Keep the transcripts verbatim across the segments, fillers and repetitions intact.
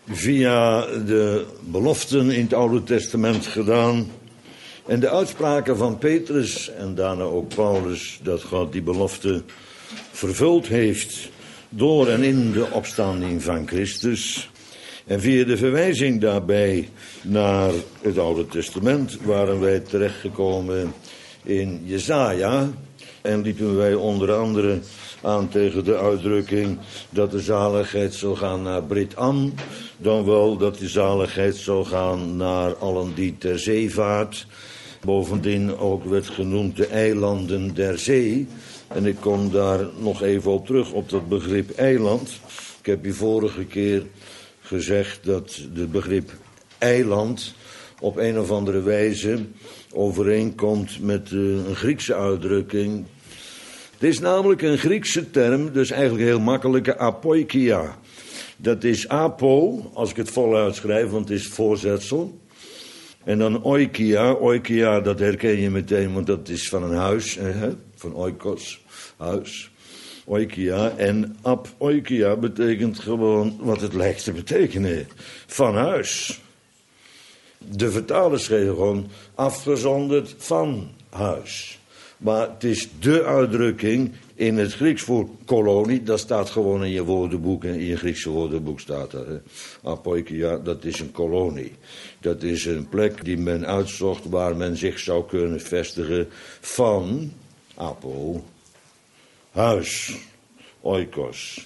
via de beloften in het Oude Testament gedaan. En de uitspraken van Petrus en daarna ook Paulus, dat God die belofte vervuld heeft door en in de opstanding van Christus. En via de verwijzing daarbij naar het Oude Testament waren wij terechtgekomen in Jesaja. En liepen wij onder andere aan tegen de uitdrukking dat de zaligheid zal gaan naar Brit Am, dan wel dat de zaligheid zal gaan naar allen die ter zee vaart. Bovendien ook werd genoemd de eilanden der zee. En ik kom daar nog even op terug, op dat begrip eiland. Ik heb u vorige keer gezegd dat het begrip eiland op een of andere wijze overeenkomt met een Griekse uitdrukking. Het is namelijk een Griekse term, dus eigenlijk heel makkelijke apoikia. Dat is apo, als ik het voluit schrijf, want het is voorzetsel. En dan oikia, oikia dat herken je meteen, want dat is van een huis, hè? Van oikos, huis. Oikia en apoikia betekent gewoon wat het lijkt te betekenen, van huis. De vertalers schreven gewoon afgezonderd van huis. Maar het is de uitdrukking in het Grieks voor kolonie. Dat staat gewoon in je woordenboek. In je Griekse woordenboek staat dat. Hè. Apoikia, dat is een kolonie. Dat is een plek die men uitzocht waar men zich zou kunnen vestigen van apo, huis, oikos.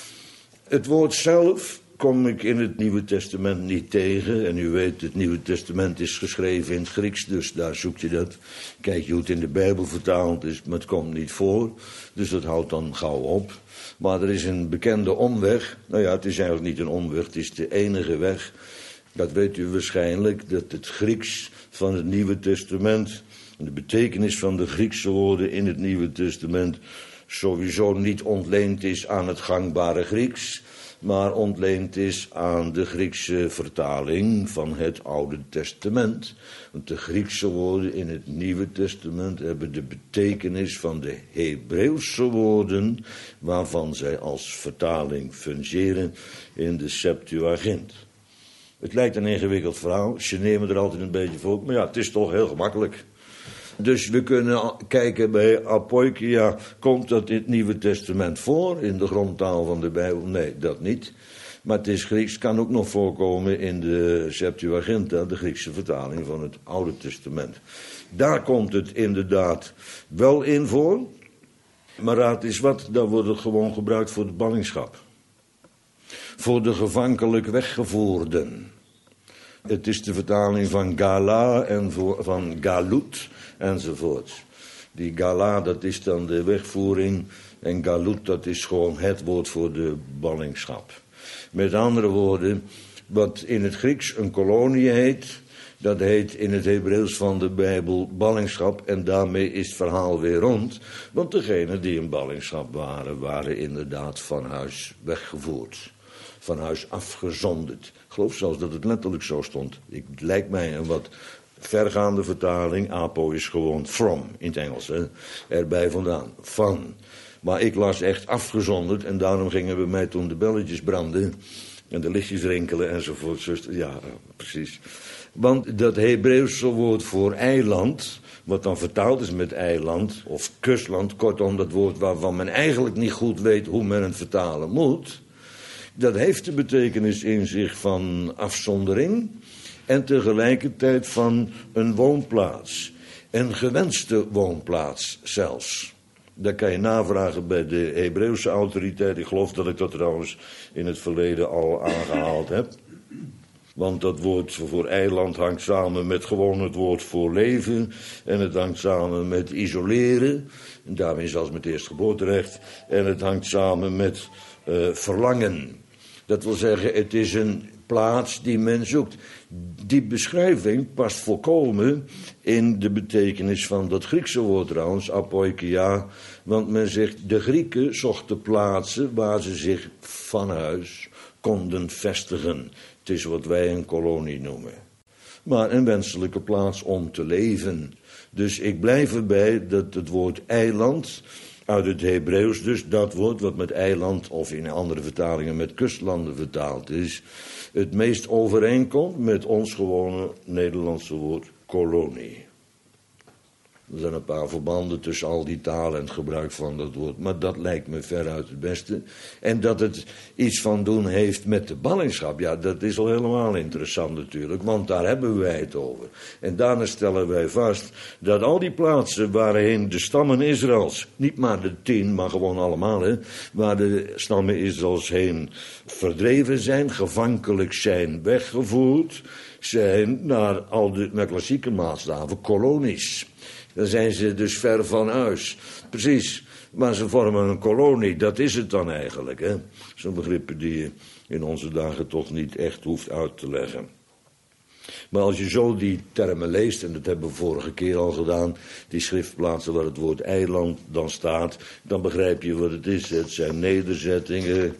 Het woord zelf kom ik in het Nieuwe Testament niet tegen. En u weet, het Nieuwe Testament is geschreven in het Grieks, dus daar zoek je dat. Kijk je hoe het in de Bijbel vertaald is, maar het komt niet voor. Dus dat houdt dan gauw op. Maar er is een bekende omweg. Nou ja, het is eigenlijk niet een omweg, het is de enige weg. Dat weet u waarschijnlijk, dat het Grieks van het Nieuwe Testament, de betekenis van de Griekse woorden in het Nieuwe Testament, sowieso niet ontleend is aan het gangbare Grieks, maar ontleend is aan de Griekse vertaling van het Oude Testament. Want de Griekse woorden in het Nieuwe Testament hebben de betekenis van de Hebreeuwse woorden, waarvan zij als vertaling fungeren in de Septuagint. Het lijkt een ingewikkeld verhaal, ze nemen er altijd een beetje voor, maar ja, het is toch heel gemakkelijk. Dus we kunnen kijken bij apoikia, komt dat in het Nieuwe Testament voor, in de grondtaal van de Bijbel? Nee, dat niet. Maar het is Grieks, kan ook nog voorkomen in de Septuaginta, de Griekse vertaling van het Oude Testament. Daar komt het inderdaad wel in voor, maar raad eens wat, daar wordt het gewoon gebruikt voor de ballingschap. Voor de gevankelijk weggevoerden. Het is de vertaling van gala en van galut enzovoort. Die gala, dat is dan de wegvoering. En galut, dat is gewoon het woord voor de ballingschap. Met andere woorden, wat in het Grieks een kolonie heet, dat heet in het Hebreeuws van de Bijbel ballingschap. En daarmee is het verhaal weer rond. Want degenen die in ballingschap waren, waren inderdaad van huis weggevoerd. Van huis afgezonderd. Ik geloof zelfs dat het letterlijk zo stond. Het lijkt mij een wat vergaande vertaling. Apo is gewoon from in het Engels. Hè? Erbij vandaan. Van. Maar ik las echt afgezonderd. En daarom gingen bij mij toen de belletjes branden. En de lichtjes rinkelen enzovoort. Ja, precies. Want dat Hebreeuwse woord voor eiland, wat dan vertaald is met eiland of kustland, kortom dat woord waarvan men eigenlijk niet goed weet hoe men het vertalen moet, dat heeft de betekenis in zich van afzondering en tegelijkertijd van een woonplaats. Een gewenste woonplaats zelfs. Dat kan je navragen bij de Hebreeuwse autoriteit. Ik geloof dat ik dat trouwens in het verleden al aangehaald heb. Want dat woord voor eiland hangt samen met gewoon het woord voor leven. En het hangt samen met isoleren. En daarmee zelfs met eerstgeboorterecht. En het hangt samen met uh, verlangen. Dat wil zeggen, het is een plaats die men zoekt. Die beschrijving past volkomen in de betekenis van dat Griekse woord trouwens, apoikia. Want men zegt, de Grieken zochten plaatsen waar ze zich van huis konden vestigen. Het is wat wij een kolonie noemen. Maar een wenselijke plaats om te leven. Dus ik blijf erbij dat het woord eiland uit het Hebreeuws dus dat woord wat met eiland of in andere vertalingen met kustlanden vertaald is, het meest overeenkomt met ons gewone Nederlandse woord kolonie. Er zijn een paar verbanden tussen al die talen en het gebruik van dat woord, maar dat lijkt me veruit het beste. En dat het iets van doen heeft met de ballingschap, ja, dat is al helemaal interessant natuurlijk, want daar hebben wij het over. En daarna stellen wij vast dat al die plaatsen waarheen de stammen Israëls, niet maar de tien, maar gewoon allemaal, hè, waar de stammen Israëls heen verdreven zijn, gevankelijk zijn weggevoerd, zijn naar al de naar klassieke maatstaven kolonies. Dan zijn ze dus ver van huis. Precies, maar ze vormen een kolonie, dat is het dan eigenlijk. Hè? Zo'n begrippen die je in onze dagen toch niet echt hoeft uit te leggen. Maar als je zo die termen leest, en dat hebben we vorige keer al gedaan, die schriftplaatsen waar het woord eiland dan staat, dan begrijp je wat het is. Het zijn nederzettingen,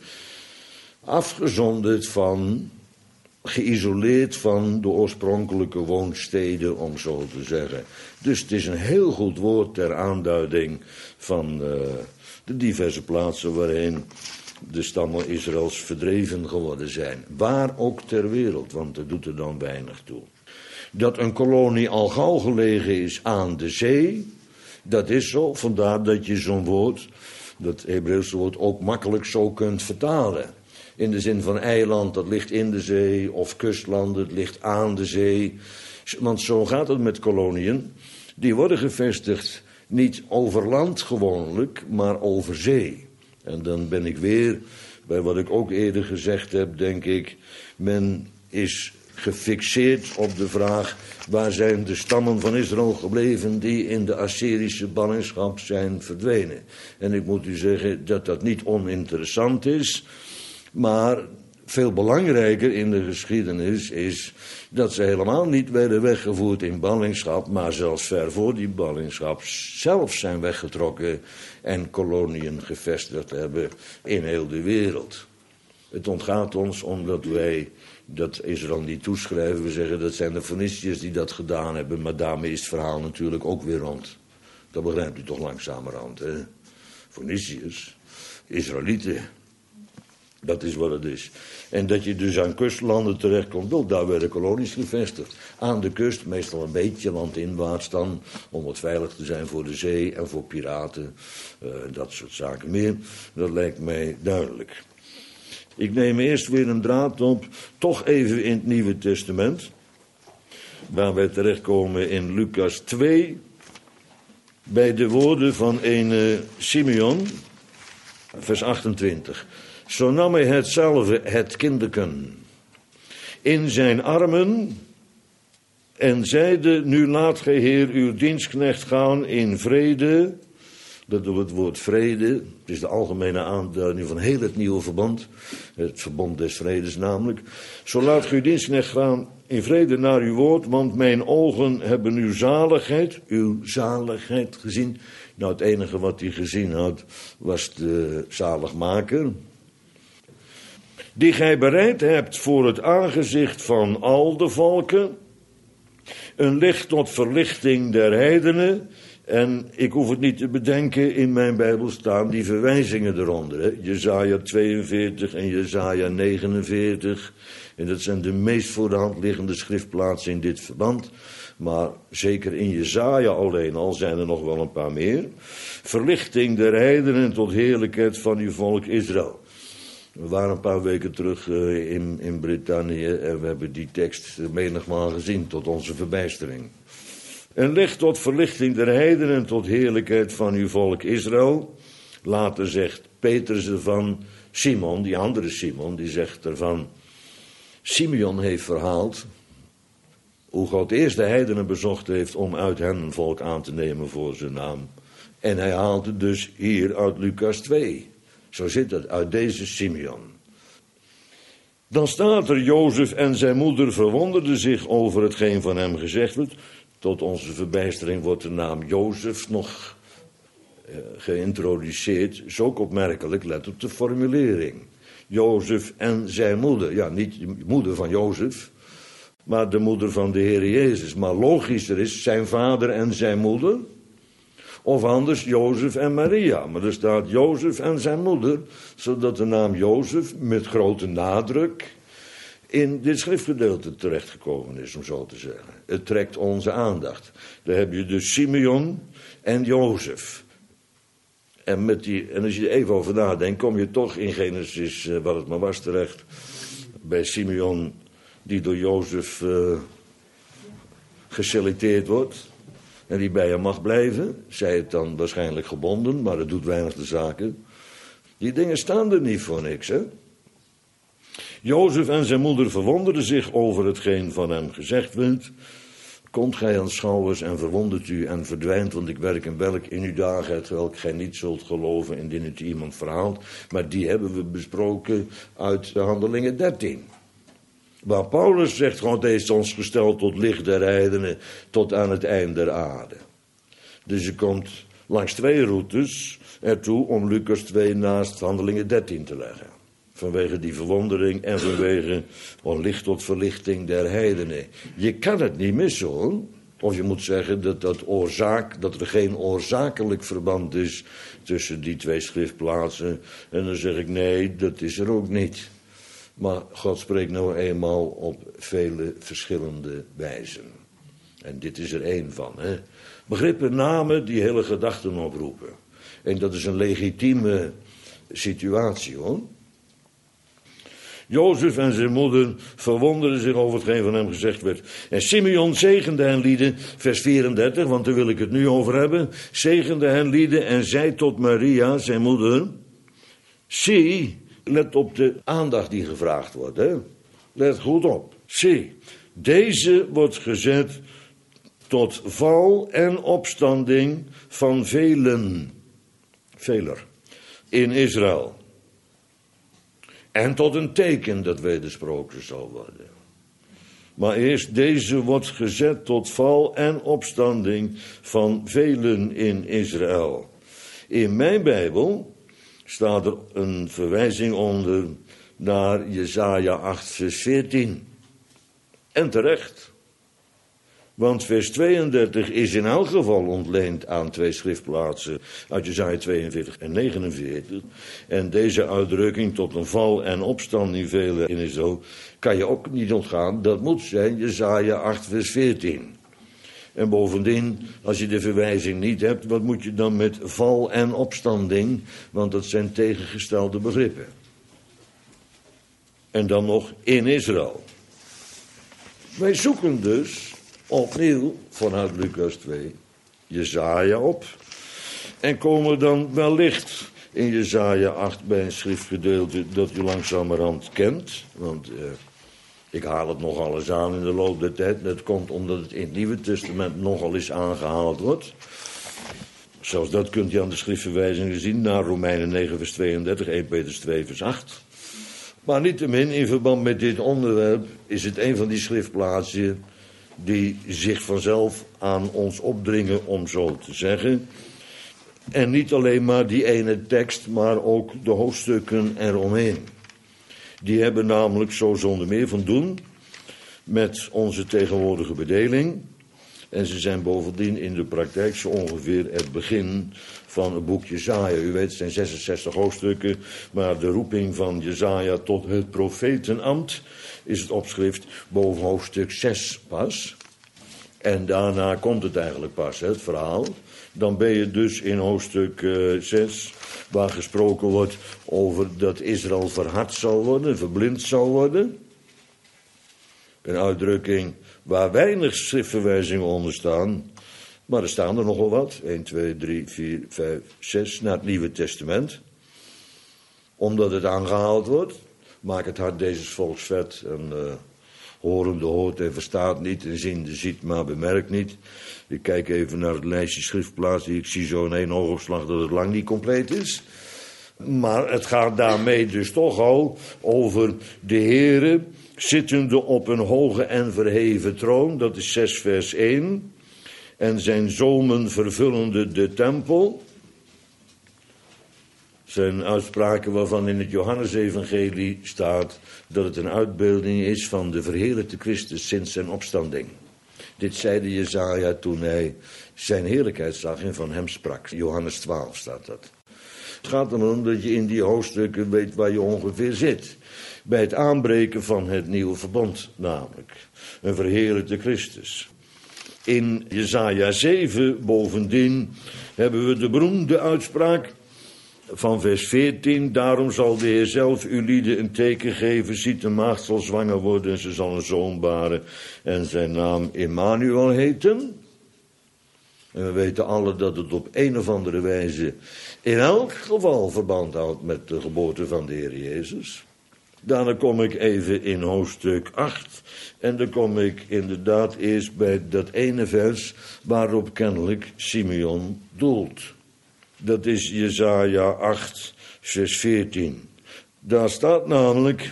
afgezonderd van, geïsoleerd van de oorspronkelijke woonsteden, om zo te zeggen. Dus het is een heel goed woord ter aanduiding van uh, de diverse plaatsen waarin de stammen Israëls verdreven geworden zijn. Waar ook ter wereld, want dat doet er dan weinig toe. Dat een kolonie al gauw gelegen is aan de zee, dat is zo, vandaar dat je zo'n woord, dat Hebreeuwse woord, ook makkelijk zo kunt vertalen. In de zin van eiland, dat ligt in de zee, of kustland, het ligt aan de zee. Want zo gaat het met koloniën. Die worden gevestigd niet over land gewoonlijk, maar over zee. En dan ben ik weer bij wat ik ook eerder gezegd heb, denk ik. Men is gefixeerd op de vraag, waar zijn de stammen van Israël gebleven die in de Assyrische ballingschap zijn verdwenen. En ik moet u zeggen dat dat niet oninteressant is, maar veel belangrijker in de geschiedenis is dat ze helemaal niet werden weggevoerd in ballingschap, maar zelfs ver voor die ballingschap zelf zijn weggetrokken en koloniën gevestigd hebben in heel de wereld. Het ontgaat ons omdat wij dat Israël niet toeschrijven. We zeggen dat zijn de Feniciërs die dat gedaan hebben, maar daarmee is het verhaal natuurlijk ook weer rond. Dat begrijpt u toch langzamerhand, hè? Feniciërs, Israëlieten. Dat is wat het is. En dat je dus aan kustlanden terechtkomt, wel, daar werden kolonies gevestigd. Aan de kust, meestal een beetje landinwaarts dan, om wat veilig te zijn voor de zee en voor piraten. Uh, dat soort zaken meer. Dat lijkt mij duidelijk. Ik neem eerst weer een draad op, toch even in het Nieuwe Testament. Waar wij terechtkomen in Lucas twee. Bij de woorden van een Simeon, vers achtentwintig. Zo nam hij hetzelfde, het kinderken, in zijn armen en zeide, nu laat gij Heer uw dienstknecht gaan in vrede. Dat door het woord vrede, het is de algemene aanduiding van heel het nieuwe verbond, het verbond des vredes namelijk. Zo laat gij uw dienstknecht gaan in vrede naar uw woord, want mijn ogen hebben uw zaligheid, uw zaligheid gezien. Nou, het enige wat hij gezien had was de zaligmaker, die gij bereid hebt voor het aangezicht van al de volken, een licht tot verlichting der heidenen. En ik hoef het niet te bedenken, in mijn Bijbel staan die verwijzingen eronder. Hè? Jesaja tweeënveertig en Jesaja negenenveertig. En dat zijn de meest voor de hand liggende schriftplaatsen in dit verband. Maar zeker in Jesaja alleen al zijn er nog wel een paar meer. Verlichting der heidenen tot heerlijkheid van uw volk Israël. We waren een paar weken terug uh, in, in Brittannië en we hebben die tekst menigmaal gezien tot onze verbijstering. En licht tot verlichting der heidenen en tot heerlijkheid van uw volk Israël. Later zegt Petrus ervan, Simon, die andere Simon, die zegt ervan, Simeon heeft verhaald hoe God eerst de heidenen bezocht heeft om uit hen een volk aan te nemen voor zijn naam. En hij haalt het dus hier uit Lucas twee. Zo zit het, uit deze Simeon. Dan staat er, Jozef en zijn moeder verwonderden zich over hetgeen van hem gezegd werd. Tot onze verbijstering wordt de naam Jozef nog eh, geïntroduceerd. Is ook opmerkelijk, let op de formulering. Jozef en zijn moeder. Ja, niet de moeder van Jozef, maar de moeder van de Heer Jezus. Maar logischer is zijn vader en zijn moeder, Of anders Jozef en Maria. Maar er staat Jozef en zijn moeder, zodat de naam Jozef met grote nadruk in dit schriftgedeelte terechtgekomen is, om zo te zeggen. Het trekt onze aandacht. Daar heb je dus Simeon en Jozef. En, met die, en als je er even over nadenkt, kom je toch in Genesis, uh, wat het maar was, terecht. Bij Simeon, die door Jozef uh, geselecteerd wordt. En die bij hem mag blijven. Zij het dan waarschijnlijk gebonden, maar dat doet weinig de zaken. Die dingen staan er niet voor niks, hè. Jozef en zijn moeder verwonderden zich over hetgeen van hem gezegd werd. Komt gij aanschouwers en verwondert u en verdwijnt, want ik werk en welk in uw dagen het welk gij niet zult geloven indien het iemand verhaalt. Maar die hebben we besproken uit de Handelingen dertien. Waar Paulus zegt, God heeft ons gesteld tot licht der heidenen, tot aan het eind der aarde. Dus je komt langs twee routes ertoe om Lucas twee naast Handelingen dertien te leggen. Vanwege die verwondering en vanwege oh, licht tot verlichting der heidenen. Je kan het niet missen, hoor. Of je moet zeggen dat, dat, oorzaak, dat er geen oorzakelijk verband is tussen die twee schriftplaatsen. En dan zeg ik nee, dat is er ook niet. Maar God spreekt nou eenmaal op vele verschillende wijzen. En dit is er één van. Hè? Begrippen, namen die hele gedachten oproepen. En dat is een legitieme situatie, hoor. Jozef en zijn moeder verwonderden zich over hetgeen van hem gezegd werd. En Simeon zegende hen lieden, vers vierendertig, want daar wil ik het nu over hebben. Zegende hen lieden en zei tot Maria, zijn moeder, zie, let op de aandacht die gevraagd wordt. Hè? Let goed op. Zie, deze wordt gezet tot val en opstanding van velen, veler, in Israël. En tot een teken dat wedersproken zal worden. Maar eerst deze wordt gezet tot val en opstanding van velen in Israël. In mijn Bijbel staat er een verwijzing onder naar Jesaja acht vers veertien. En terecht. Want vers tweeëndertig is in elk geval ontleend aan twee schriftplaatsen uit Jesaja tweeënveertig en negenenveertig. En deze uitdrukking tot een val en opstanding velen in Israël kan je ook niet ontgaan. Dat moet zijn Jesaja acht vers veertien. En bovendien, als je de verwijzing niet hebt, wat moet je dan met val en opstanding? Want dat zijn tegengestelde begrippen. En dan nog in Israël. Wij zoeken dus opnieuw vanuit Lucas twee Jesaja op. En komen dan wellicht in Jesaja acht bij een schriftgedeelte dat u langzamerhand kent. Want uh, ik haal het nogal eens aan in de loop der tijd. Dat komt omdat het in het Nieuwe Testament nogal eens aangehaald wordt. Zelfs dat kunt u aan de schriftverwijzingen zien. Naar Romeinen negen vers tweeëndertig, eerste Petrus twee vers acht. Maar niettemin, in verband met dit onderwerp is het een van die schriftplaatsen die zich vanzelf aan ons opdringen, om zo te zeggen. En niet alleen maar die ene tekst, maar ook de hoofdstukken eromheen. Die hebben namelijk zo zonder meer van doen met onze tegenwoordige bedeling. En ze zijn bovendien in de praktijk zo ongeveer het begin van het boek Jesaja. U weet, het zijn zesenzestig hoofdstukken, maar de roeping van Jesaja tot het profetenambt is het opschrift boven hoofdstuk zes pas. En daarna komt het eigenlijk pas, het verhaal. Dan ben je dus in hoofdstuk uh, zes, waar gesproken wordt over dat Israël verhard zal worden, verblind zal worden. Een uitdrukking waar weinig schriftverwijzingen onder staan. Maar er staan er nogal wat. één, twee, drie, vier, vijf, zes naar het Nieuwe Testament. Omdat het aangehaald wordt. Maak het hart deze volks vet. En uh, horende hoort en verstaat niet. En ziende ziet maar bemerkt niet. Ik kijk even naar het lijstje schriftplaatsen. Ik zie zo in één oogopslag dat het lang niet compleet is. Maar het gaat daarmee dus toch al over de Heere zittende op een hoge en verheven troon. Dat is zes vers één. En zijn zomen vervullende de tempel. Zijn uitspraken waarvan in het Johannesevangelie staat dat het een uitbeelding is van de verheerlijkte Christus sinds zijn opstanding. Dit zeide Jesaja toen hij zijn heerlijkheid zag en van hem sprak. Johannes twaalf staat dat. Het gaat erom dat je in die hoofdstukken weet waar je ongeveer zit. Bij het aanbreken van het nieuwe verbond namelijk. Een verheerlijkte Christus. In Jesaja zeven bovendien hebben we de beroemde uitspraak van vers veertien. Daarom zal de Heer zelf uw lieden een teken geven. Ziet, de maagd zal zwanger worden en ze zal een zoon baren. En zijn naam Emmanuel heten. En we weten alle dat het op een of andere wijze in elk geval verband houdt met de geboorte van de Heer Jezus. Daarna kom ik even in hoofdstuk acht. En dan kom ik inderdaad eerst bij dat ene vers waarop kennelijk Simeon doelt. Dat is Jesaja acht, vers veertien. Daar staat namelijk: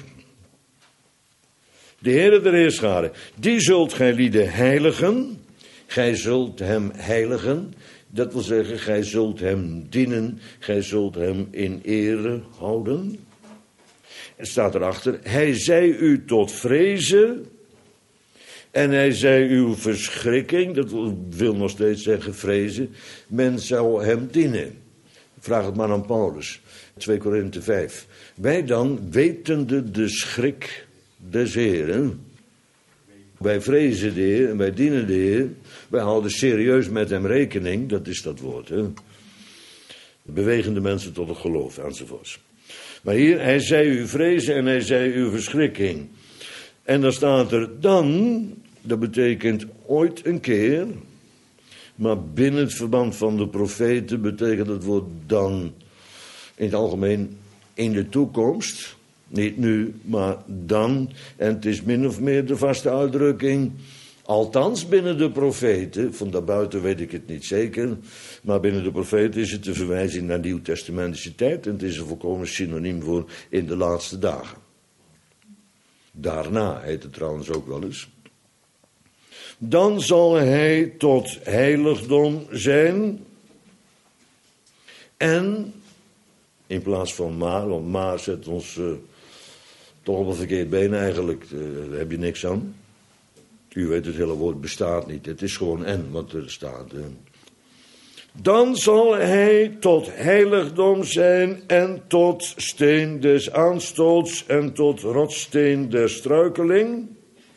de Heere der Heerscharen, die zult gij lieden heiligen. Gij zult hem heiligen. Dat wil zeggen, gij zult hem dienen. Gij zult hem in ere houden. Er staat erachter: hij zij u tot vrezen. En hij zij uw verschrikking. Dat wil nog steeds zeggen vrezen. Men zou hem dienen. Vraag het maar aan Paulus. twee Korinthe vijf. Wij dan, wetende de schrik des Heeren. Wij vrezen de Heer en wij dienen de Heer. Wij houden serieus met hem rekening. Dat is dat woord. Hè? Bewegen de mensen tot het geloof enzovoorts. Maar hier, hij zei u vrezen en hij zei uw verschrikking. En dan staat er dan, dat betekent ooit een keer. Maar binnen het verband van de profeten betekent het woord dan in het algemeen in de toekomst. Niet nu, maar dan. En het is min of meer de vaste uitdrukking. Althans binnen de profeten, van daarbuiten weet ik het niet zeker. Maar binnen de profeten is het de verwijzing naar nieuwtestamentische tijd. En het is een volkomen synoniem voor in de laatste dagen. Daarna heet het trouwens ook wel eens. Dan zal hij tot heiligdom zijn. En, in plaats van maar, want maar zet ons uh, toch op een verkeerd been eigenlijk. Uh, daar heb je niks aan. U weet, het hele woord bestaat niet. Het is gewoon en wat er staat. Uh. Dan zal hij tot heiligdom zijn en tot steen des aanstoots en tot rotssteen der struikeling.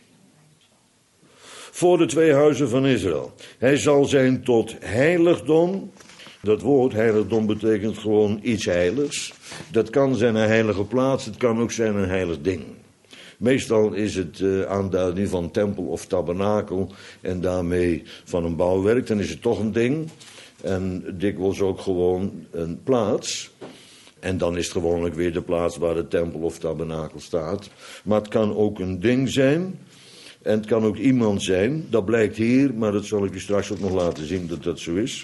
Voor de twee huizen van Israël. Hij zal zijn tot heiligdom. Dat woord heiligdom betekent gewoon iets heiligs. Dat kan zijn een heilige plaats, het kan ook zijn een heilig ding. Meestal is het uh, aanduiding van tempel of tabernakel en daarmee van een bouwwerk. Dan is het toch een ding en dikwijls ook gewoon een plaats. En dan is het gewoonlijk weer de plaats waar de tempel of tabernakel staat. Maar het kan ook een ding zijn. En het kan ook iemand zijn. Dat blijkt hier, maar dat zal ik je straks ook nog laten zien dat dat zo is.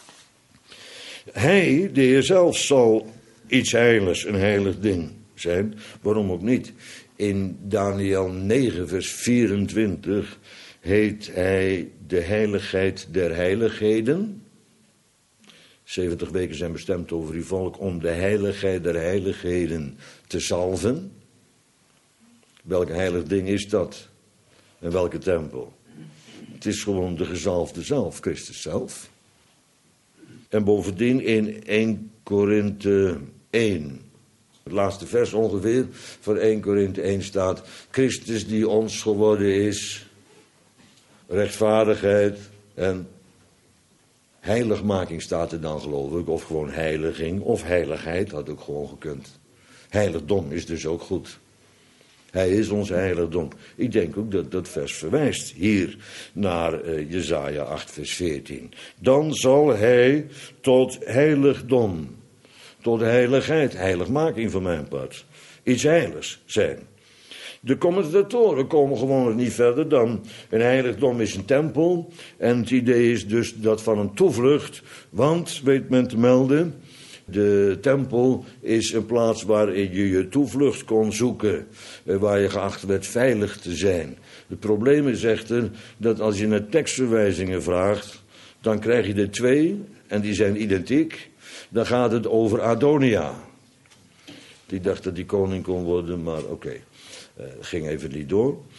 Hij, de Heer zelf, zal iets heiligs, een heilig ding zijn. Waarom ook niet? In Daniel negen, vers vierentwintig heet hij de heiligheid der heiligheden. zeventig weken zijn bestemd over uw volk om de heiligheid der heiligheden te salven. Welk heilig ding is dat? En welke tempel? Het is gewoon de gezalfde zelf, Christus zelf. En bovendien in eerste Korinthe één. Het laatste vers ongeveer van eerste Korinthe één staat: Christus die ons geworden is, rechtvaardigheid en heiligmaking staat er dan, geloof ik. Of gewoon heiliging of heiligheid had ook gewoon gekund. Heiligdom is dus ook goed. Hij is ons heiligdom. Ik denk ook dat dat vers verwijst hier naar uh, Jesaja acht, vers veertien. Dan zal hij tot heiligdom, tot heiligheid, heiligmaking van mijn part, iets heiligs zijn. De commentatoren komen gewoon niet verder dan een heiligdom is een tempel. En het idee is dus dat van een toevlucht, want, weet men te melden, de tempel is een plaats waarin je je toevlucht kon zoeken, waar je geacht werd veilig te zijn. Het probleem is echter dat als je naar tekstverwijzingen vraagt, dan krijg je er twee en die zijn identiek. Dan gaat het over Adonia. Die dacht dat die koning kon worden, maar oké, okay. uh, ging even niet door.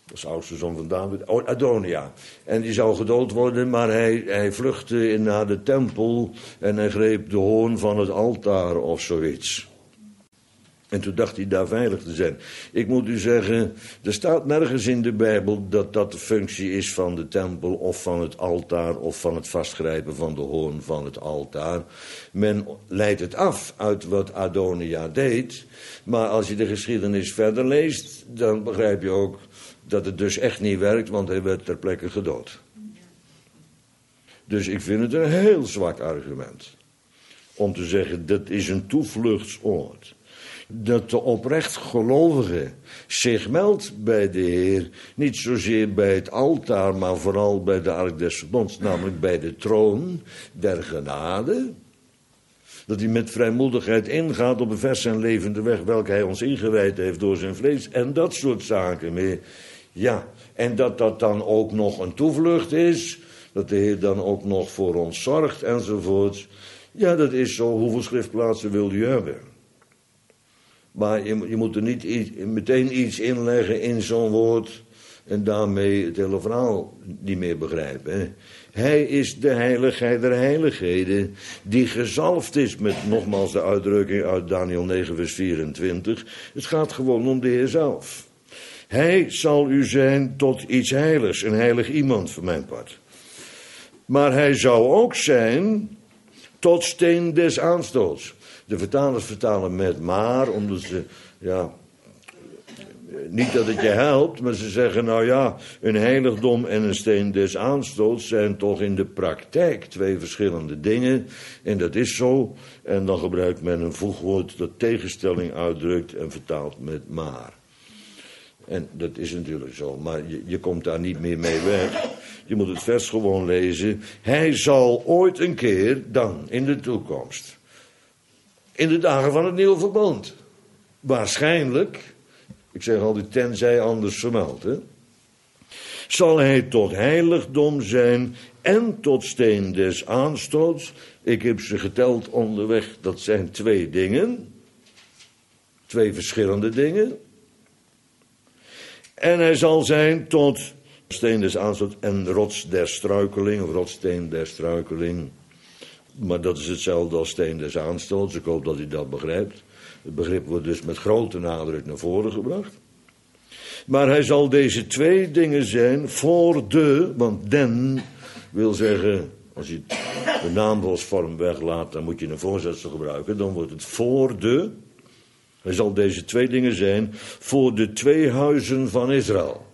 Dat is de oudste zoon van David, Adonia. En die zou gedood worden, maar hij, hij vluchtte in naar de tempel en hij greep de hoorn van het altaar of zoiets. En toen dacht hij daar veilig te zijn. Ik moet u zeggen, er staat nergens in de Bijbel dat dat de functie is van de tempel of van het altaar of van het vastgrijpen van de hoorn van het altaar. Men leidt het af uit wat Adonia deed, maar als je de geschiedenis verder leest, dan begrijp je ook dat het dus echt niet werkt, want hij werd ter plekke gedood. Dus ik vind het een heel zwak argument om te zeggen dat is een toevluchtsoord. Dat de oprecht gelovige zich meldt bij de Heer, niet zozeer bij het altaar, maar vooral bij de Ark des Verbonds, namelijk bij de troon der genade. Dat hij met vrijmoedigheid ingaat op een vers en levende weg, welke hij ons ingewijd heeft door zijn vlees, en dat soort zaken meer. Ja, en dat dat dan ook nog een toevlucht is, dat de Heer dan ook nog voor ons zorgt enzovoort. Ja, dat is zo. Hoeveel schriftplaatsen wil u hebben? Maar je, je moet er niet iets, meteen iets inleggen in zo'n woord en daarmee het hele verhaal niet meer begrijpen. Hè? Hij is de heiligheid der heiligheden die gezalfd is met, nogmaals de uitdrukking uit Daniel negen vers vierentwintig. Het gaat gewoon om de Heer zelf. Hij zal u zijn tot iets heiligs, een heilig iemand voor mijn part. Maar hij zou ook zijn tot steen des aanstoots. De vertalers vertalen met maar, omdat ze, ja, niet dat het je helpt, maar ze zeggen, nou ja, een heiligdom en een steen des aanstoots zijn toch in de praktijk twee verschillende dingen. En dat is zo. En dan gebruikt men een voegwoord dat tegenstelling uitdrukt en vertaalt met maar. En dat is natuurlijk zo, maar je, je komt daar niet meer mee weg. Je moet het vers gewoon lezen. Hij zal ooit een keer dan, in de toekomst, in de dagen van het nieuwe verbond, waarschijnlijk, ik zeg altijd tenzij anders vermeld, hè, zal hij tot heiligdom zijn en tot steen des aanstoots. Ik heb ze geteld onderweg, dat zijn twee dingen. Twee verschillende dingen. En hij zal zijn tot steen des aanstoots en rots der struikeling, of rotssteen der struikeling. Maar dat is hetzelfde als steen des aanstoots. Ik hoop dat u dat begrijpt. Het begrip wordt dus met grote nadruk naar voren gebracht. Maar hij zal deze twee dingen zijn voor de, want den wil zeggen, als je de naamwoordsvorm weglaat, dan moet je een voorzetsel gebruiken. Dan wordt het voor de. Hij zal deze twee dingen zijn voor de twee huizen van Israël.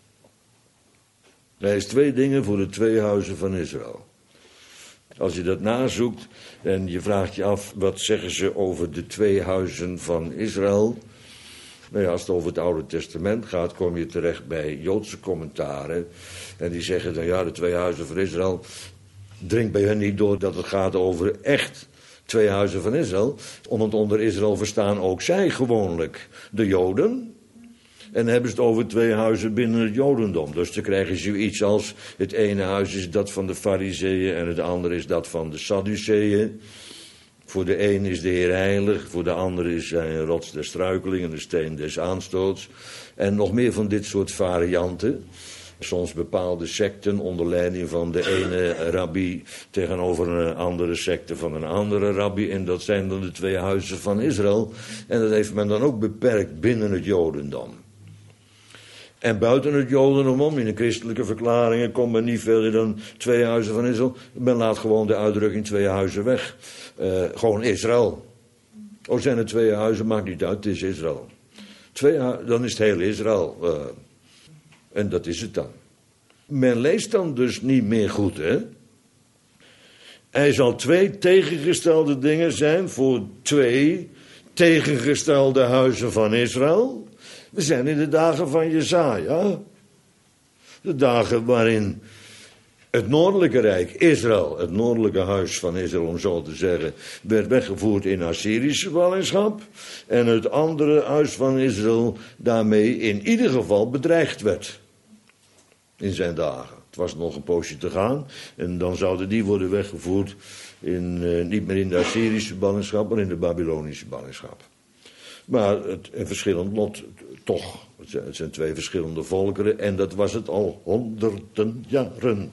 Hij is twee dingen voor de twee huizen van Israël. Als je dat nazoekt en je vraagt je af, wat zeggen ze over de twee huizen van Israël? Nou ja, als het over het Oude Testament gaat, kom je terecht bij Joodse commentaren. En die zeggen dan, ja, de twee huizen van Israël, dringt bij hen niet door dat het gaat over echt twee huizen van Israël. Want onder Israël verstaan ook zij gewoonlijk de Joden. En dan hebben ze het over twee huizen binnen het Jodendom. Dus dan krijgen ze iets als, het ene huis is dat van de Farizeeën en het andere is dat van de Sadduceeën. Voor de een is de Heer heilig, voor de andere is hij een rots der struikeling en een steen des aanstoots. En nog meer van dit soort varianten. Soms bepaalde secten onder leiding van de ene rabbi tegenover een andere secte van een andere rabbi. En dat zijn dan de twee huizen van Israël. En dat heeft men dan ook beperkt binnen het Jodendom. En buiten het Jodendom om, in de christelijke verklaringen, komt men niet verder dan twee huizen van Israël. Men laat gewoon de uitdrukking twee huizen weg. Uh, gewoon Israël. Of zijn er twee huizen, maakt niet uit, het is Israël. Twee hu- dan is het heel Israël. Uh, en dat is het dan. Men leest dan dus niet meer goed, hè. Hij zal twee tegengestelde dingen zijn voor twee tegengestelde huizen van Israël. We zijn in de dagen van Jesaja. De dagen waarin het noordelijke rijk, Israël, het noordelijke huis van Israël, om zo te zeggen, werd weggevoerd in Assyrische ballingschap. En het andere huis van Israël daarmee in ieder geval bedreigd werd. In zijn dagen. Het was nog een poosje te gaan. En dan zouden die worden weggevoerd, in, uh, niet meer in de Assyrische ballingschap, maar in de Babylonische ballingschap. Maar het, een verschillend lot toch. Het zijn twee verschillende volkeren en dat was het al honderden jaren.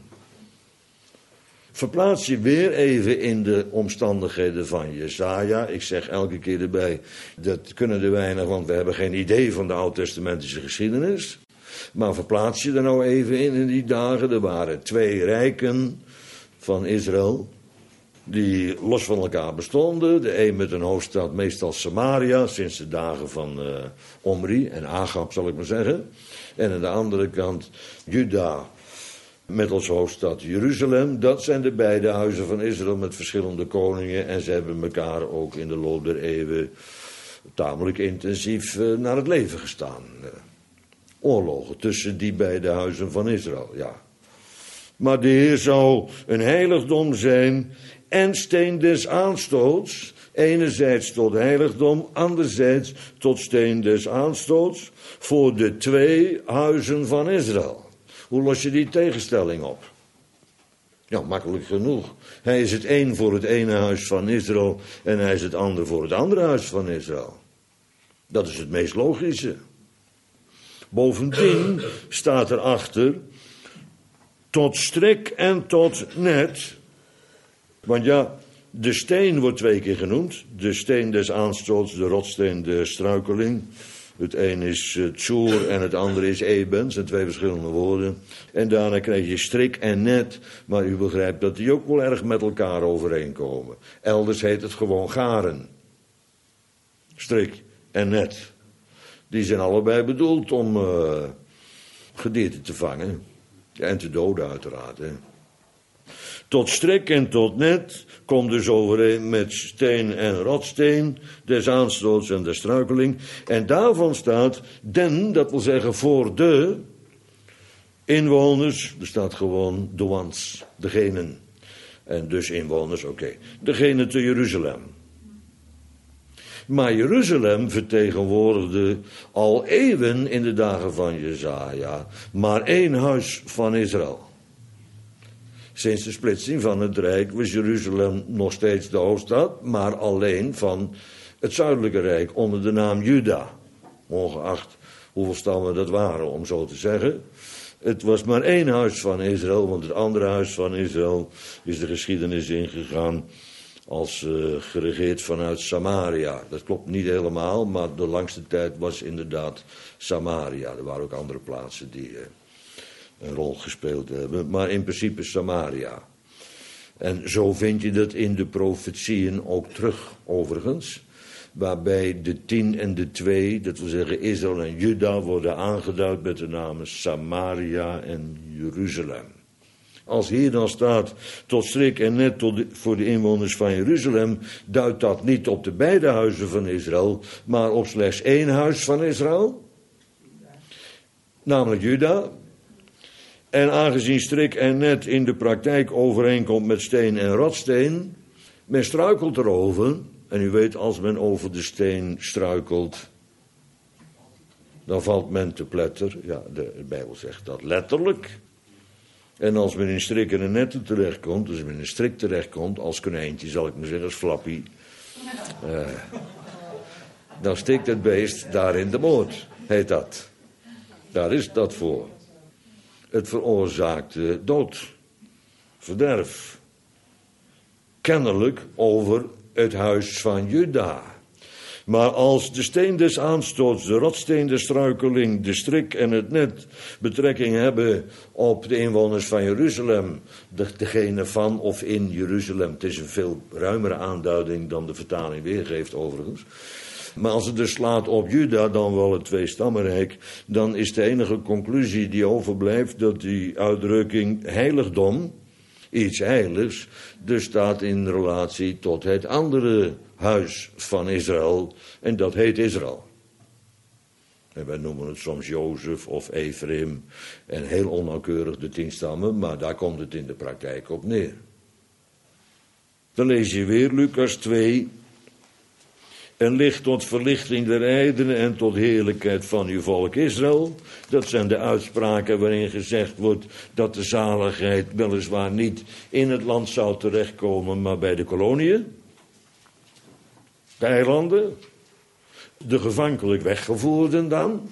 Verplaats je weer even in de omstandigheden van Jesaja. Ik zeg elke keer erbij, dat kunnen er weinig, want we hebben geen idee van de oud-testamentische geschiedenis. Maar verplaats je er nou even in, in die dagen. Er waren twee rijken van Israël, die los van elkaar bestonden. De een met een hoofdstad, meestal Samaria, sinds de dagen van uh, Omri en Agab, zal ik maar zeggen. En aan de andere kant Juda, met als hoofdstad Jeruzalem. Dat zijn de beide huizen van Israël met verschillende koningen. En ze hebben elkaar ook in de loop der eeuwen tamelijk intensief uh, naar het leven gestaan. Uh, oorlogen tussen die beide huizen van Israël, ja. Maar de Heer zou een heiligdom zijn en steen des aanstoots. Enerzijds tot heiligdom, anderzijds tot steen des aanstoots voor de twee huizen van Israël. Hoe los je die tegenstelling op? Ja, makkelijk genoeg. Hij is het een voor het ene huis van Israël en hij is het ander voor het andere huis van Israël. Dat is het meest logische. Bovendien staat erachter tot strik en tot net. Want ja, de steen wordt twee keer genoemd. De steen des aanstoots, de rotsteen, de struikeling. Het een is uh, tsoer en het andere is eben. Dat zijn twee verschillende woorden. En daarna krijg je strik en net. Maar u begrijpt dat die ook wel erg met elkaar overeenkomen. Elders heet het gewoon garen. Strik en net. Die zijn allebei bedoeld om uh, gedierte te vangen. En te doden uiteraard. Hè. Tot strik en tot net komt dus overeen met steen en rotsteen, des aanstoots en des struikeling. En daarvan staat den, dat wil zeggen voor de inwoners, er staat gewoon de ones, degenen. En dus inwoners, oké. Okay. Degene te Jeruzalem. Maar Jeruzalem vertegenwoordigde al eeuwen in de dagen van Jesaja maar één huis van Israël. Sinds de splitsing van het Rijk was Jeruzalem nog steeds de hoofdstad, maar alleen van het zuidelijke Rijk onder de naam Juda. Ongeacht hoeveel stammen dat waren, om zo te zeggen. Het was maar één huis van Israël, want het andere huis van Israël is de geschiedenis ingegaan als uh, geregeerd vanuit Samaria. Dat klopt niet helemaal, maar de langste tijd was inderdaad Samaria. Er waren ook andere plaatsen die uh, een rol gespeeld hebben, maar in principe Samaria. En zo vind je dat in de profetieën ook terug, overigens. Waarbij de tien en de twee, dat wil zeggen Israël en Juda, worden aangeduid met de namen Samaria en Jeruzalem. Als hier dan staat tot strik en net tot de, voor de inwoners van Jeruzalem, duidt dat niet op de beide huizen van Israël, maar op slechts één huis van Israël. Namelijk Juda. En aangezien strik en net in de praktijk overeenkomt met steen en rotsteen, men struikelt erover. En u weet, als men over de steen struikelt, dan valt men te pletter. Ja, de Bijbel zegt dat letterlijk. En als men in strikken en netten terechtkomt, dus men in een strik terechtkomt, als konijntje zal ik maar zeggen, als flappie, uh, dan stikt het beest daar in de moord, heet dat. Daar is dat voor. Het veroorzaakt dood, verderf. Kennelijk over het huis van Juda. Maar als de steen des aanstoots, de rotsteen, de struikeling, de strik en het net betrekking hebben op de inwoners van Jeruzalem, de, degene van of in Jeruzalem, het is een veel ruimere aanduiding dan de vertaling weergeeft overigens. Maar als het dus slaat op Juda, dan wel het tweestammenrijk, dan is de enige conclusie die overblijft dat die uitdrukking heiligdom, iets heiligs, dus staat in relatie tot het andere huis van Israël, en dat heet Israël. En wij noemen het soms Jozef of Ephraim, en heel onnauwkeurig de tien stammen, maar daar komt het in de praktijk op neer. Dan lees je weer Lucas twee. En licht tot verlichting der heidenen en tot heerlijkheid van uw volk Israël. Dat zijn de uitspraken waarin gezegd wordt dat de zaligheid weliswaar niet in het land zou terechtkomen, maar bij de koloniën. De eilanden. de gevankelijk weggevoerden dan.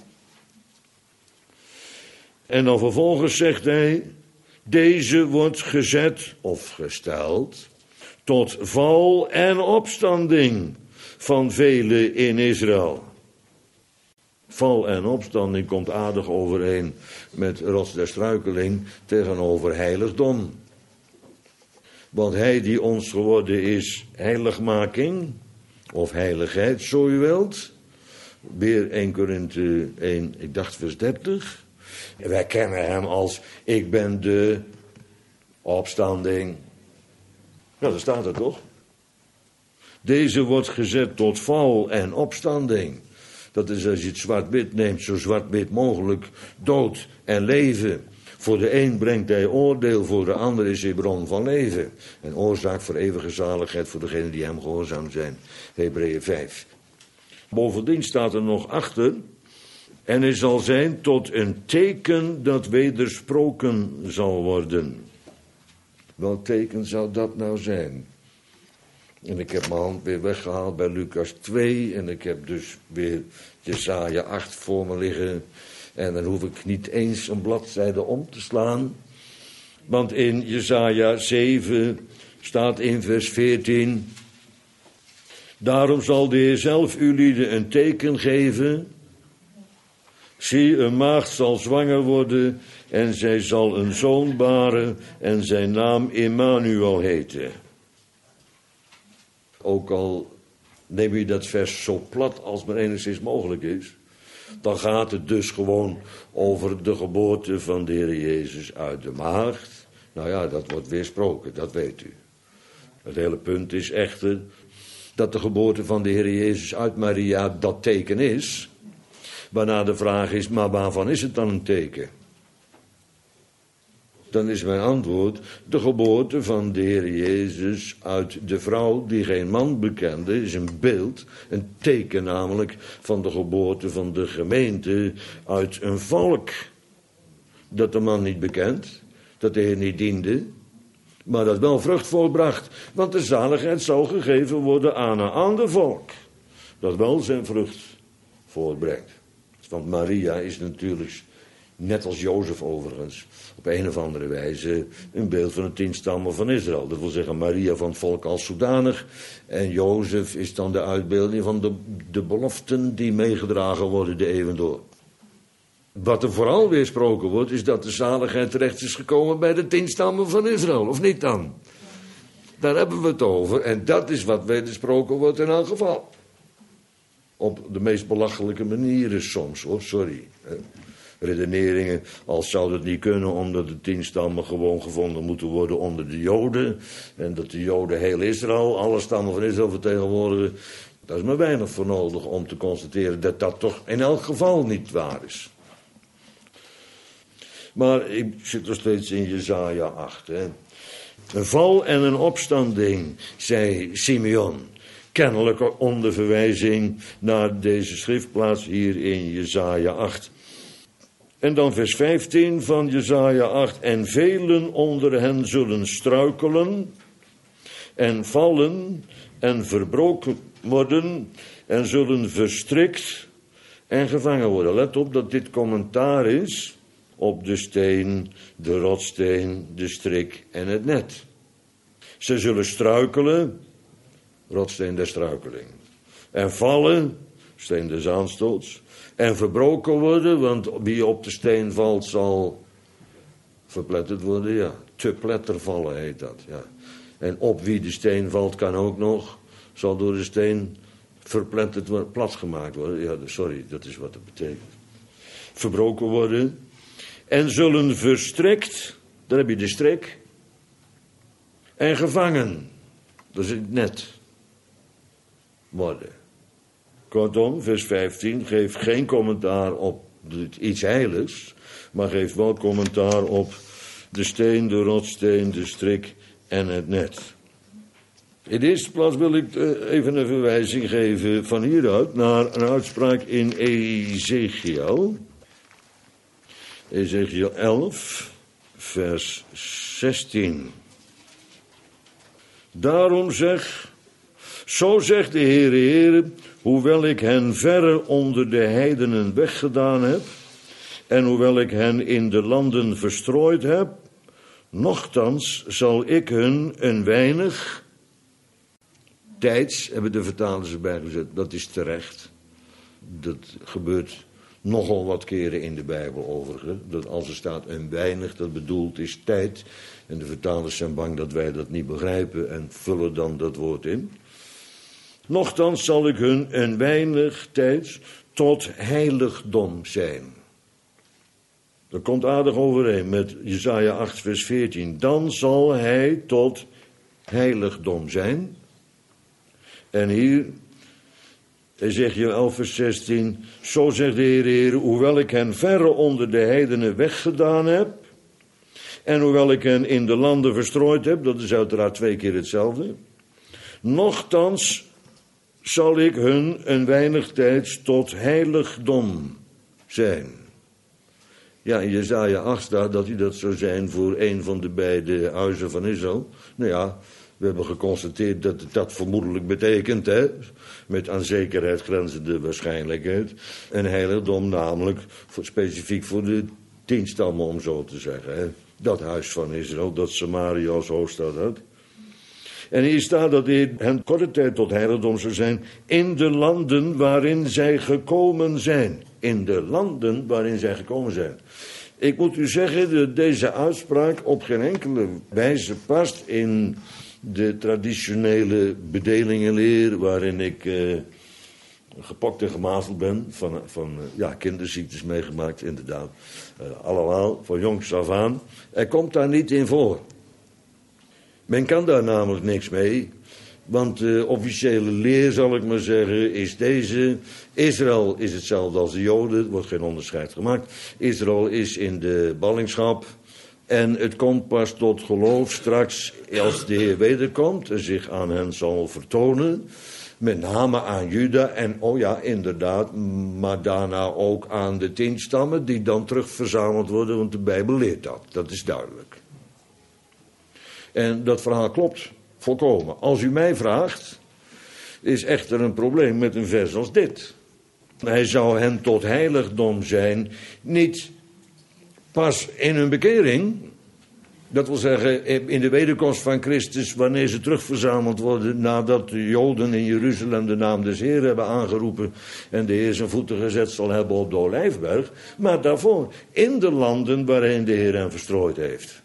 En dan vervolgens zegt hij, deze wordt gezet of gesteld tot val en opstanding van velen in Israël. Val en opstanding komt aardig overeen met rots der struikeling tegenover heiligdom. Want hij die ons geworden is heiligmaking, of heiligheid, zo u wilt. Weer Eerste Korinthe één, ik dacht vers dertig. Wij kennen hem als, ik ben de opstanding. Nou, daar staat het toch? Deze wordt gezet tot val en opstanding. Dat is als je het zwart-wit neemt, zo zwart-wit mogelijk, dood en leven. Voor de een brengt hij oordeel, voor de ander is hij bron van leven. En oorzaak voor eeuwige zaligheid voor degenen die hem gehoorzaam zijn. Hebreeën vijf. Bovendien staat er nog achter, en hij zal zijn tot een teken dat wedersproken zal worden. Welk teken zou dat nou zijn? En ik heb mijn hand weer weggehaald bij Lucas twee. En ik heb dus weer Jesaja acht voor me liggen. En dan hoef ik niet eens een bladzijde om te slaan. Want in Jesaja zeven staat in vers veertien. Daarom zal de Heer zelf ulieden een teken geven. Zie, een maagd zal zwanger worden en zij zal een zoon baren en zijn naam Immanuel heten. Ook al neem je dat vers zo plat als maar enigszins mogelijk is, dan gaat het dus gewoon over de geboorte van de Heer Jezus uit de maagd. Nou ja, dat wordt weersproken, dat weet u. Het hele punt is echter dat de geboorte van de Heer Jezus uit Maria dat teken is. Waarna de vraag is, maar waarvan is het dan een teken? Dan is mijn antwoord, de geboorte van de Heer Jezus uit de vrouw die geen man bekende, is een beeld, een teken namelijk van de geboorte van de gemeente uit een volk dat de man niet bekend, dat de Heer niet diende, maar dat wel vrucht voorbracht, want de zaligheid zal gegeven worden aan een ander volk, dat wel zijn vrucht voortbrengt. Want Maria is natuurlijk, net als Jozef overigens, op een of andere wijze een beeld van de tien stammen van Israël. Dat wil zeggen Maria van het volk als zodanig. En Jozef is dan de uitbeelding van de, de beloften die meegedragen worden de eeuwen door. Wat er vooral weersproken wordt, is dat de zaligheid terecht is gekomen bij de tien stammen van Israël. Of niet dan? Daar hebben we het over. En dat is wat wedersproken wordt in elk geval. Op de meest belachelijke manieren soms, hoor, sorry. Redeneringen, als zou dat niet kunnen, omdat de tien stammen gewoon gevonden moeten worden onder de Joden. En dat de Joden heel Israël, alle stammen van Israël vertegenwoordigen. Daar is maar weinig voor nodig om te constateren dat dat toch in elk geval niet waar is. Maar ik zit nog steeds in Jesaja acht. Hè. Een val en een opstanding, zei Simeon. Kennelijk onder verwijzing naar deze schriftplaats hier in Jesaja acht. En dan vers vijftien van Jesaja acht. En velen onder hen zullen struikelen en vallen en verbroken worden en zullen verstrikt en gevangen worden. Let op dat dit commentaar is op de steen, de rotsteen, de strik en het net. Ze zullen struikelen, rotsteen der struikeling. En vallen, steen des aanstoots. En verbroken worden, want wie op de steen valt zal verpletterd worden. Ja, te pletter vallen heet dat. Ja. En op wie de steen valt kan ook nog, zal door de steen verpletterd worden, platgemaakt worden. Ja, sorry, dat is wat het betekent. Verbroken worden. En zullen verstrikt, daar heb je de strik. En gevangen, dat is het net. Worden. Kortom, vers vijftien geeft geen commentaar op iets heiligs, maar geeft wel commentaar op de steen, de rotsteen, de strik en het net. In de eerste plaats wil ik even een verwijzing geven van hieruit naar een uitspraak in Ezekiel. Ezekiel elf, vers zestien. Daarom zeg, Zo zegt de Heere, Heere, hoewel ik hen verre onder de heidenen weggedaan heb, en hoewel ik hen in de landen verstrooid heb, nochtans zal ik hun een weinig tijds, hebben de vertalers erbij gezet, dat is terecht. Dat gebeurt nogal wat keren in de Bijbel overigens. Dat als er staat een weinig, dat bedoeld is tijd. En de vertalers zijn bang dat wij dat niet begrijpen en vullen dan dat woord in. Nochtans zal ik hun een weinig tijds tot heiligdom zijn. Dat komt aardig overeen met Jesaja acht vers veertien. Dan zal hij tot heiligdom zijn. En hier, Ezechiël elf vers zestien. Zo zegt de Heer, Heer, hoewel ik hen verre onder de heidenen weggedaan heb, en hoewel ik hen in de landen verstrooid heb, dat is uiteraard twee keer hetzelfde, nochtans zal ik hun een weinig tijds tot heiligdom zijn. Ja, in Jesaja acht staat dat hij dat zou zijn voor een van de beide huizen van Israël. Nou ja, we hebben geconstateerd dat het dat vermoedelijk betekent, hè, met aan zekerheid grenzende waarschijnlijkheid. Een heiligdom namelijk, voor, specifiek voor de tien stammen, om zo te zeggen. Hè. Dat huis van Israël, dat Samaria als hoofdstad had. En hier staat dat hij hen korte tijd tot heiligdom zou zijn in de landen waarin zij gekomen zijn. In de landen waarin zij gekomen zijn. Ik moet u zeggen dat deze uitspraak op geen enkele wijze past in de traditionele bedelingenleer waarin ik uh, gepokt en gemazeld ben, van, van uh, ja, kinderziektes meegemaakt, inderdaad. Uh, allemaal, van jongs af aan. Er komt daar niet in voor. Men kan daar namelijk niks mee, want de officiële leer, zal ik maar zeggen, is deze. Israël is hetzelfde als de Joden, er wordt geen onderscheid gemaakt. Israël is in de ballingschap en het komt pas tot geloof straks als de Heer wederkomt en zich aan hen zal vertonen. Met name aan Juda en, oh ja, inderdaad, maar daarna ook aan de tien stammen die dan terug verzameld worden, want de Bijbel leert dat, dat is duidelijk. En dat verhaal klopt volkomen. Als u mij vraagt, is echter een probleem met een vers als dit. Hij zou hen tot heiligdom zijn, niet pas in hun bekering. Dat wil zeggen, in de wederkomst van Christus, wanneer ze terugverzameld worden nadat de Joden in Jeruzalem de naam des Heeren hebben aangeroepen en de Heer zijn voeten gezet zal hebben op de Olijfberg. Maar daarvoor, in de landen waarin de Heer hen verstrooid heeft.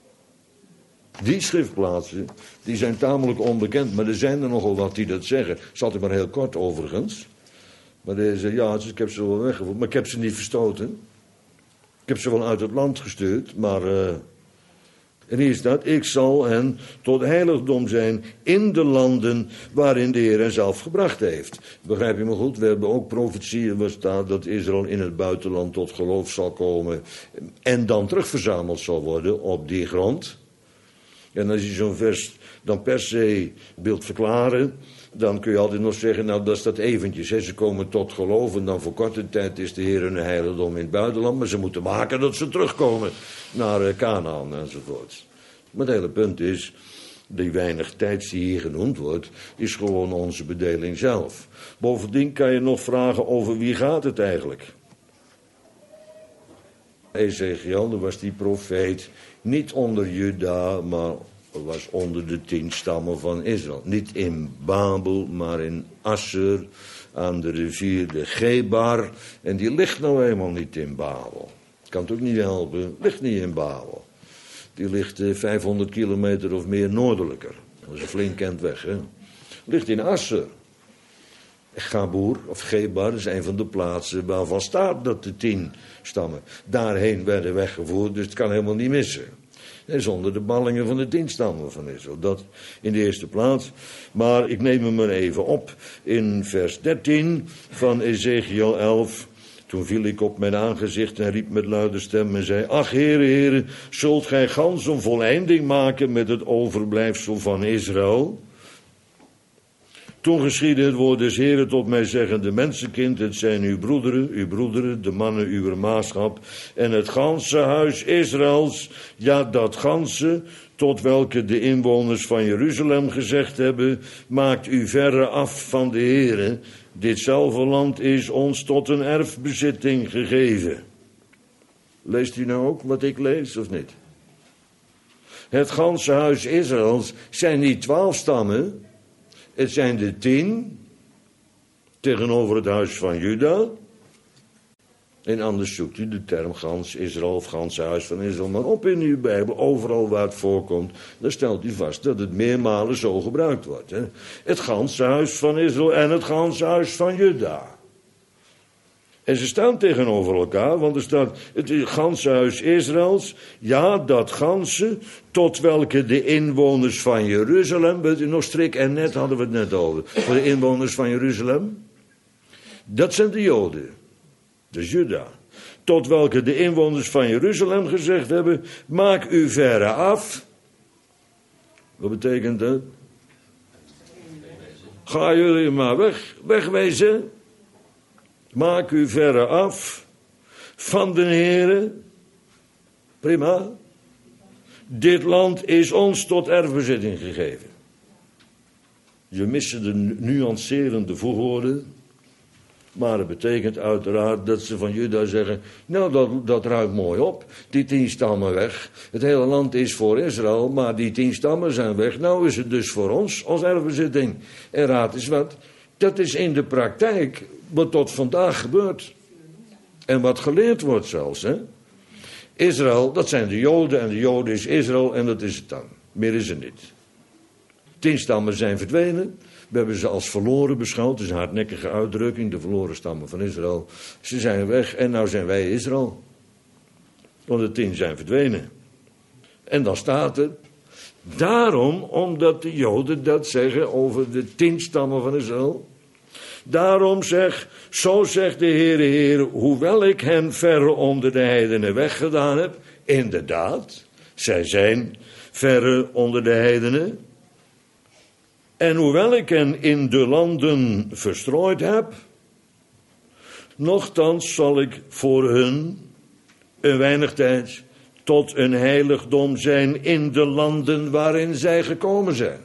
Die schriftplaatsen, die zijn tamelijk onbekend, maar er zijn er nogal wat die dat zeggen. Zat er maar heel kort overigens. Maar deze, ja, ik heb ze wel weggevoerd, maar ik heb ze niet verstoten. Ik heb ze wel uit het land gestuurd, maar uh, en hier staat, ik zal hen tot heiligdom zijn in de landen waarin de Heer hen zelf gebracht heeft. Begrijp je me goed? We hebben ook profetieën waar staat dat Israël in het buitenland tot geloof zal komen en dan terugverzameld zal worden op die grond. En als je zo'n vers dan per se wilt verklaren, dan kun je altijd nog zeggen, nou dat is dat eventjes. Hè. Ze komen tot geloof en dan voor korte tijd is de Heer hun heiligdom in het buitenland. Maar ze moeten maken dat ze terugkomen naar uh, Kanaan enzovoort. Maar het hele punt is, die weinig tijd die hier genoemd wordt, is gewoon onze bedeling zelf. Bovendien kan je nog vragen over wie gaat het eigenlijk. Ezechiël, dat was die profeet, niet onder Juda, maar was onder de tien stammen van Israël. Niet in Babel, maar in Assur, aan de rivier de Gebar. En die ligt nou helemaal niet in Babel. Kan het ook niet helpen, ligt niet in Babel. Die ligt eh, vijfhonderd kilometer of meer noordelijker. Dat is een flink eind weg, hè. Ligt in Assur. Gabor, of Gebar, is een van de plaatsen waarvan staat dat de tien stammen daarheen werden weggevoerd. Dus het kan helemaal niet missen. En zonder de ballingen van de tien stammen van Israël. Dat in de eerste plaats. Maar ik neem hem maar even op. In vers dertien van Ezechiël elf. Toen viel ik op mijn aangezicht en riep met luide stem en zei, ach, Heere, Heere, zult gij gans een voleinding maken met het overblijfsel van Israël? Toen geschiedde het woord des Heren tot mij zeggende: mensenkind, het zijn uw broederen, uw broederen, de mannen uw maagschap, en het ganse huis Israëls, ja, dat ganse, tot welke de inwoners van Jeruzalem gezegd hebben: maakt u verre af van de Heren. Ditzelfde land is ons tot een erfbezitting gegeven. Leest u nou ook wat ik lees, of niet? Het ganse huis Israëls zijn niet twaalf stammen. Het zijn de tien tegenover het huis van Juda. En anders zoekt u de term gans Israël of ganse huis van Israël maar op in uw Bijbel. Overal waar het voorkomt, dan stelt u vast dat het meermalen zo gebruikt wordt. Hè? Het ganse huis van Israël en het ganse huis van Juda. En ze staan tegenover elkaar, want er staat het ganse huis Israëls. Ja, dat ganse, tot welke de inwoners van Jeruzalem. Weet u nog, strik en net hadden we het net over. Voor de inwoners van Jeruzalem. Dat zijn de Joden. Dus Juda. Tot welke de inwoners van Jeruzalem gezegd hebben: maak u verre af. Wat betekent dat? Ga jullie maar weg, wegwezen. Maak u verre af van de Heere. Prima. Dit land is ons tot erfbezitting gegeven. Je mist de nuancerende voegwoorden. Maar het betekent uiteraard dat ze van Juda zeggen: nou, dat, dat ruikt mooi op. Die tien stammen weg. Het hele land is voor Israël, maar die tien stammen zijn weg. Nou is het dus voor ons als erfbezitting. En raad eens wat. Dat is in de praktijk wat tot vandaag gebeurt. En wat geleerd wordt zelfs. Hè? Israël, dat zijn de Joden. En de Joden is Israël en dat is het dan. Meer is het niet. Tien stammen zijn verdwenen. We hebben ze als verloren beschouwd. Het is een hardnekkige uitdrukking. De verloren stammen van Israël. Ze zijn weg en nou zijn wij Israël. Want de tien zijn verdwenen. En dan staat er: daarom, omdat de Joden dat zeggen over de tien stammen van Israël. Daarom zeg, zo zegt de Heere, Heere, hoewel ik hen verre onder de heidenen weggedaan heb. Inderdaad, zij zijn verre onder de heidenen. En hoewel ik hen in de landen verstrooid heb, nochtans zal ik voor hun een weinig tijd tot een heiligdom zijn in de landen waarin zij gekomen zijn.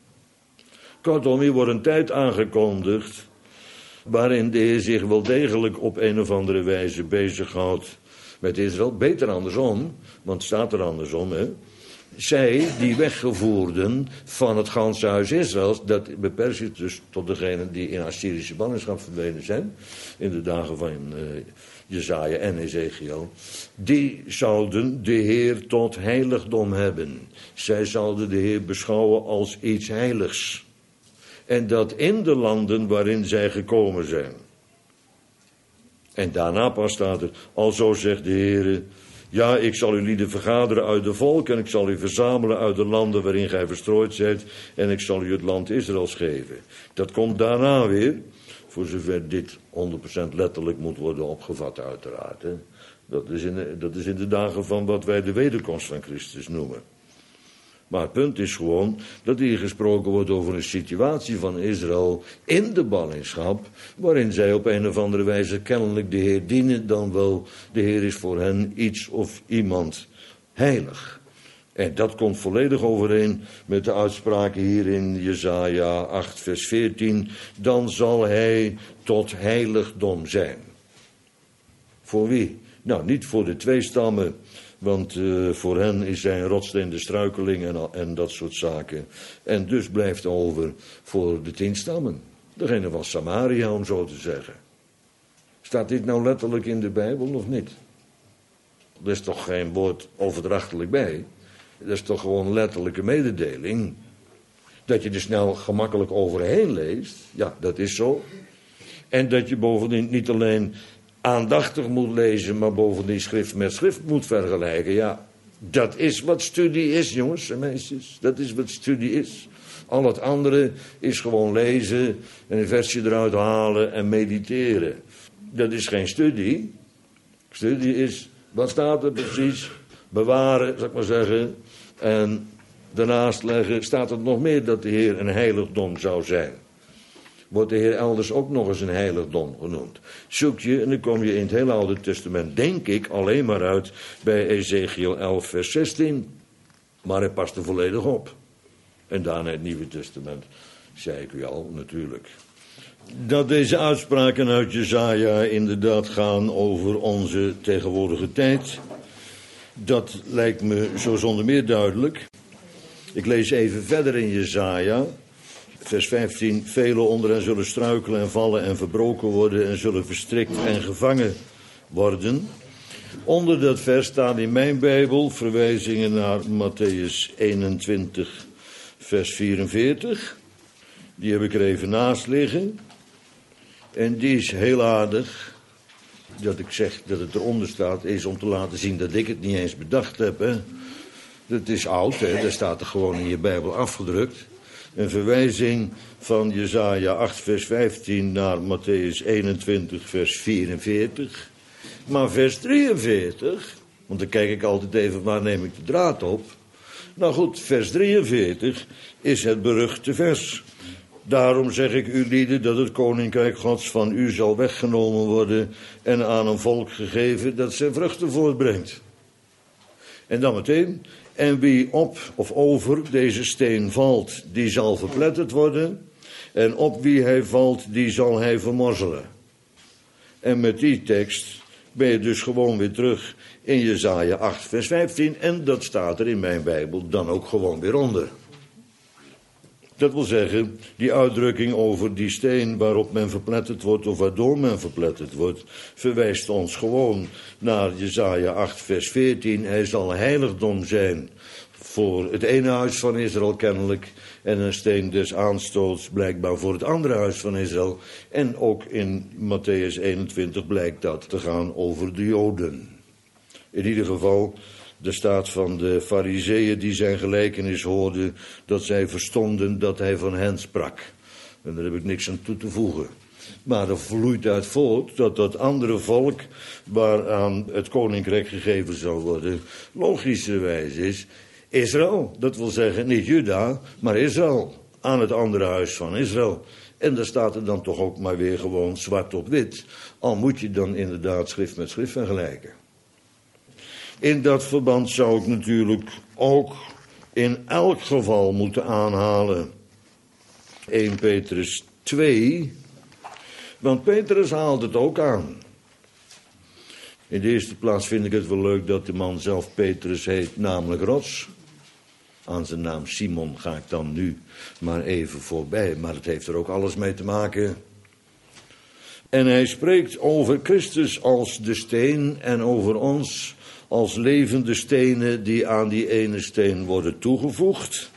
Kortom, hier wordt een tijd aangekondigd waarin de Heer zich wel degelijk op een of andere wijze bezighoudt met Israël. Beter andersom, want het staat er andersom, hè. Zij, die weggevoerden van het ganse huis Israëls, dat beperkt zich dus tot degenen die in Assyrische ballingschap verdwenen zijn, in de dagen van uh, Jesaja en Ezekiel, die zouden de Heer tot heiligdom hebben. Zij zouden de Heer beschouwen als iets heiligs. En dat in de landen waarin zij gekomen zijn. En daarna pas staat er: alzo zegt de Heer: ja, ik zal uw lieden vergaderen uit de volken en ik zal u verzamelen uit de landen waarin gij verstrooid zijt en ik zal u het land Israëls geven. Dat komt daarna weer, voor zover dit honderd procent letterlijk moet worden opgevat uiteraard. Hè. Dat is in de, dat is in de dagen van wat wij de wederkomst van Christus noemen. Maar het punt is gewoon dat hier gesproken wordt over een situatie van Israël in de ballingschap, waarin zij op een of andere wijze kennelijk de Heer dienen, dan wel de Heer is voor hen iets of iemand heilig. En dat komt volledig overeen met de uitspraken hier in Jesaja acht vers veertien. Dan zal hij tot heiligdom zijn. Voor wie? Nou, niet voor de twee stammen. Want uh, voor hen is zij een rotsteen de struikeling en, en dat soort zaken. En dus blijft over voor de tien stammen. Degene van Samaria, om zo te zeggen. Staat dit nou letterlijk in de Bijbel of niet? Er is toch geen woord overdrachtelijk bij. Dat is toch gewoon letterlijke mededeling. Dat je er snel gemakkelijk overheen leest. Ja, dat is zo. En dat je bovendien niet alleen aandachtig moet lezen, maar bovendien schrift met schrift moet vergelijken. Ja, dat is wat studie is, jongens en meisjes. Dat is wat studie is. Al het andere is gewoon lezen en een versje eruit halen en mediteren. Dat is geen studie. Studie is, wat staat er precies? Bewaren, zal ik maar zeggen. En daarnaast leggen, staat er nog meer dat de Heer een heiligdom zou zijn. wordt de Heer elders ook nog eens een heiligdom genoemd. Zoek je en dan kom je in het hele Oude Testament, denk ik, alleen maar uit bij Ezekiel elf vers zestien. Maar hij past er volledig op. En daarna het Nieuwe Testament, zei ik u al, natuurlijk. Dat deze uitspraken uit Jesaja inderdaad gaan over onze tegenwoordige tijd, dat lijkt me zo zonder meer duidelijk. Ik lees even verder in Jesaja, vers vijftien. Velen onder hen zullen struikelen en vallen en verbroken worden en zullen verstrikt en gevangen worden. Onder dat vers staan in mijn Bijbel verwijzingen naar Mattheüs eenentwintig, vers vierenveertig. Die heb ik er even naast liggen. En die is heel aardig. Dat ik zeg dat het eronder staat, is om te laten zien dat ik het niet eens bedacht heb. Hè. Dat is oud, hè. Dat staat er gewoon in je Bijbel afgedrukt. Een verwijzing van Jesaja acht vers vijftien naar Mattheüs eenentwintig vers vierenveertig. Maar vers drieënveertig, want dan kijk ik altijd even waar neem ik de draad op. Nou goed, vers drieënveertig is het beruchte vers. Daarom zeg ik u lieden dat het koninkrijk Gods van u zal weggenomen worden en aan een volk gegeven dat zijn vruchten voortbrengt. En dan meteen, en wie op of over deze steen valt, die zal verpletterd worden. En op wie hij valt, die zal hij vermorzelen. En met die tekst ben je dus gewoon weer terug in Jesaja acht vers vijftien. En dat staat er in mijn Bijbel dan ook gewoon weer onder. Dat wil zeggen, die uitdrukking over die steen waarop men verpletterd wordt of waardoor men verpletterd wordt, verwijst ons gewoon naar Jesaja acht vers veertien. Hij zal heiligdom zijn voor het ene huis van Israël kennelijk en een steen des aanstoots blijkbaar voor het andere huis van Israël. En ook in Mattheüs eenentwintig blijkt dat te gaan over de Joden. In ieder geval, er staat van de Farizeeën die zijn gelijkenis hoorden, dat zij verstonden dat hij van hen sprak. En daar heb ik niks aan toe te voegen. Maar er vloeit uit voort dat dat andere volk waaraan het koninkrijk gegeven zal worden, logischerwijs is Israël. Dat wil zeggen niet Juda, maar Israël. Aan het andere huis van Israël. En daar staat er dan toch ook maar weer gewoon zwart op wit. Al moet je dan inderdaad schrift met schrift vergelijken. In dat verband zou ik natuurlijk ook in elk geval moeten aanhalen eerste Petrus twee. Want Petrus haalt het ook aan. In de eerste plaats vind ik het wel leuk dat de man zelf Petrus heet, namelijk rots. Aan zijn naam Simon ga ik dan nu maar even voorbij. Maar het heeft er ook alles mee te maken. En hij spreekt over Christus als de steen en over ons als levende stenen die aan die ene steen worden toegevoegd.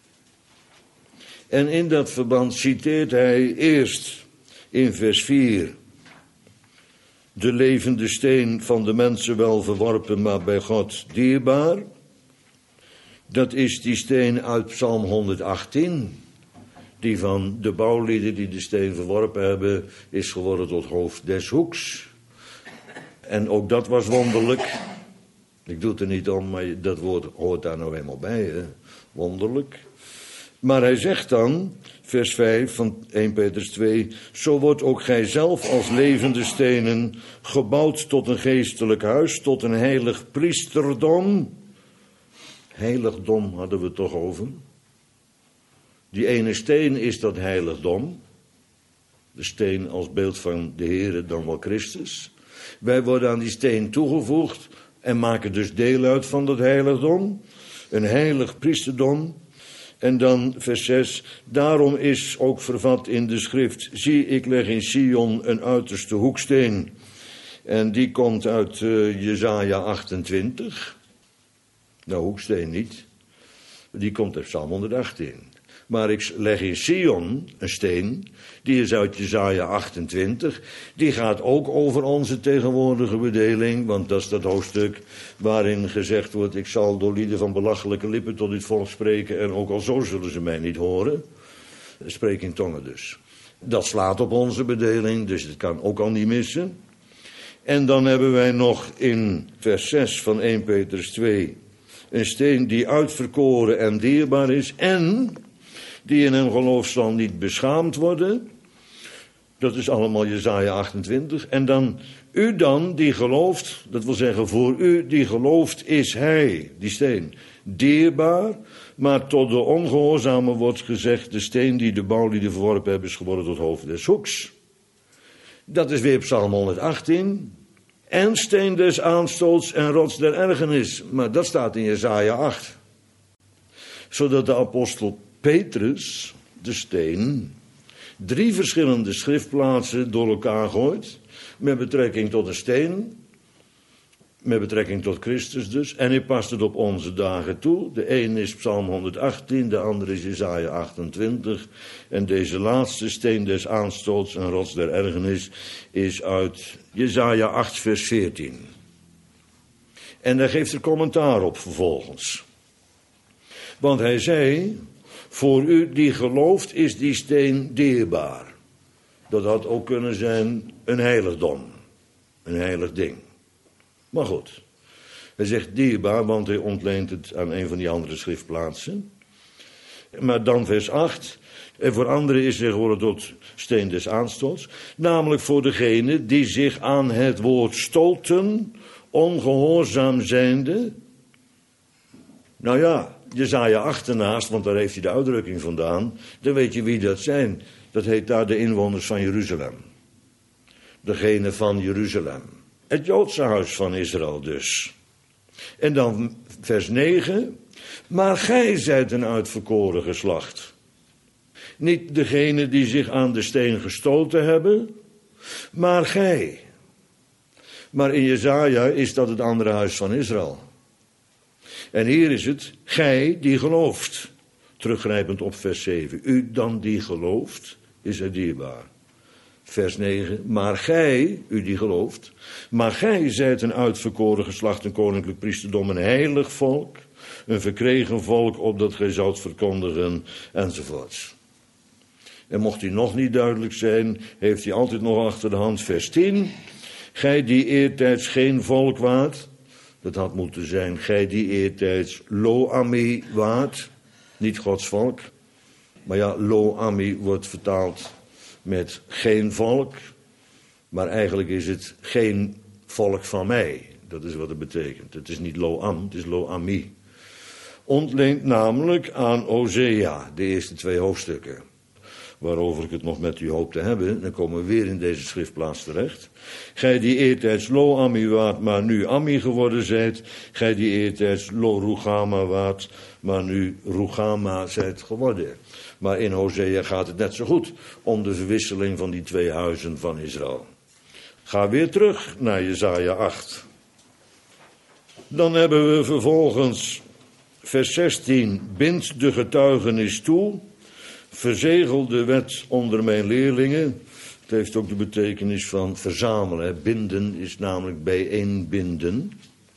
En in dat verband citeert hij eerst in vers vier. De levende steen van de mensen wel verworpen, maar bij God dierbaar. Dat is die steen uit Psalm honderdachttien. Die van de bouwlieden die de steen verworpen hebben, is geworden tot hoofd des hoeks. En ook dat was wonderlijk. Ik doe het er niet om, maar dat woord hoort daar nou eenmaal bij, hè? Wonderlijk. Maar hij zegt dan, vers vijf van eerste Petrus twee, zo wordt ook gij zelf als levende stenen gebouwd tot een geestelijk huis, tot een heilig priesterdom. Heiligdom hadden we het toch over. Die ene steen is dat heiligdom. De steen als beeld van de Heere, dan wel Christus. Wij worden aan die steen toegevoegd en maken dus deel uit van dat heiligdom. Een heilig priesterdom. En dan vers zes. Daarom is ook vervat in de schrift. Zie, ik leg in Sion een uiterste hoeksteen. En die komt uit uh, Jesaja achtentwintig. Nou, hoeksteen niet. Die komt uit Psalm honderdachttien. Maar ik leg in Sion een steen, die is uit Jesaja achtentwintig. Die gaat ook over onze tegenwoordige bedeling, want dat is dat hoofdstuk waarin gezegd wordt, ik zal door lieden van belachelijke lippen tot dit volk spreken en ook al zo zullen ze mij niet horen. Spreek in tongen dus. Dat slaat op onze bedeling, dus het kan ook al niet missen. En dan hebben wij nog in vers zes van eerste Petrus twee een steen die uitverkoren en dierbaar is en die in een geloof zal niet beschaamd worden. Dat is allemaal Jesaja achtentwintig. En dan, u dan die gelooft, dat wil zeggen voor u die gelooft is hij, die steen, dierbaar. Maar tot de ongehoorzamen wordt gezegd, de steen die de bouwlieden verworpen hebben is geworden tot hoofd des hoeks. Dat is weer Psalm honderdachttien. En steen des aanstoots en rots der ergernis. Maar dat staat in Jesaja acht. Zodat de apostel Petrus, de steen, drie verschillende schriftplaatsen door elkaar gooit. Met betrekking tot een steen. Met betrekking tot Christus dus. En hij past het op onze dagen toe. De een is Psalm honderdachttien, de andere is Jesaja achtentwintig. En deze laatste, steen des aanstoots en rots der ergernis, is uit Jesaja acht vers veertien. En daar geeft er commentaar op vervolgens. Want hij zei, voor u die gelooft is die steen dierbaar. Dat had ook kunnen zijn een heiligdom. Een heilig ding. Maar goed, hij zegt dierbaar, want hij ontleent het aan een van die andere schriftplaatsen. Maar dan vers acht, en voor anderen is hij geworden tot steen des aanstoots. Namelijk voor degene die zich aan het woord stolten, ongehoorzaam zijnde. Nou ja, Jesaja acht ernaast, want daar heeft hij de uitdrukking vandaan. Dan weet je wie dat zijn. Dat heet daar de inwoners van Jeruzalem. Degene van Jeruzalem. Het Joodse huis van Israël dus. En dan vers negen. Maar gij zijt een uitverkoren geslacht. Niet degene die zich aan de steen gestoten hebben, maar gij. Maar in Jesaja is dat het andere huis van Israël. En hier is het, gij die gelooft. Teruggrijpend op vers zeven. U dan die gelooft, is er dierbaar. Vers negen, maar gij, u die gelooft, maar gij zijt een uitverkoren geslacht, een koninklijk priesterdom, een heilig volk, een verkregen volk, opdat gij zoudt verkondigen, enzovoorts. En mocht hij nog niet duidelijk zijn, heeft hij altijd nog achter de hand vers tien, gij die eertijds geen volk waart, dat had moeten zijn, gij die eertijds lo-ami waart, niet Gods volk, maar ja, lo-ami wordt vertaald met geen volk, maar eigenlijk is het geen volk van mij. Dat is wat het betekent. Het is niet lo-am, het is lo-ami. Ontleent namelijk aan Hosea, de eerste twee hoofdstukken. Waarover ik het nog met u hoop te hebben, dan komen we weer in deze schriftplaats terecht. Gij die eertijds lo-ami waart, maar nu ami geworden zijt. Gij die eertijds lo-rugama waart, maar nu rugama zijt geworden. Maar in Hosea gaat het net zo goed om de verwisseling van die twee huizen van Israël. Ga weer terug naar Jesaja acht. Dan hebben we vervolgens vers zestien. Bind de getuigenis toe. Verzegel de wet onder mijn leerlingen. Het heeft ook de betekenis van verzamelen. Binden is namelijk bijeenbinden.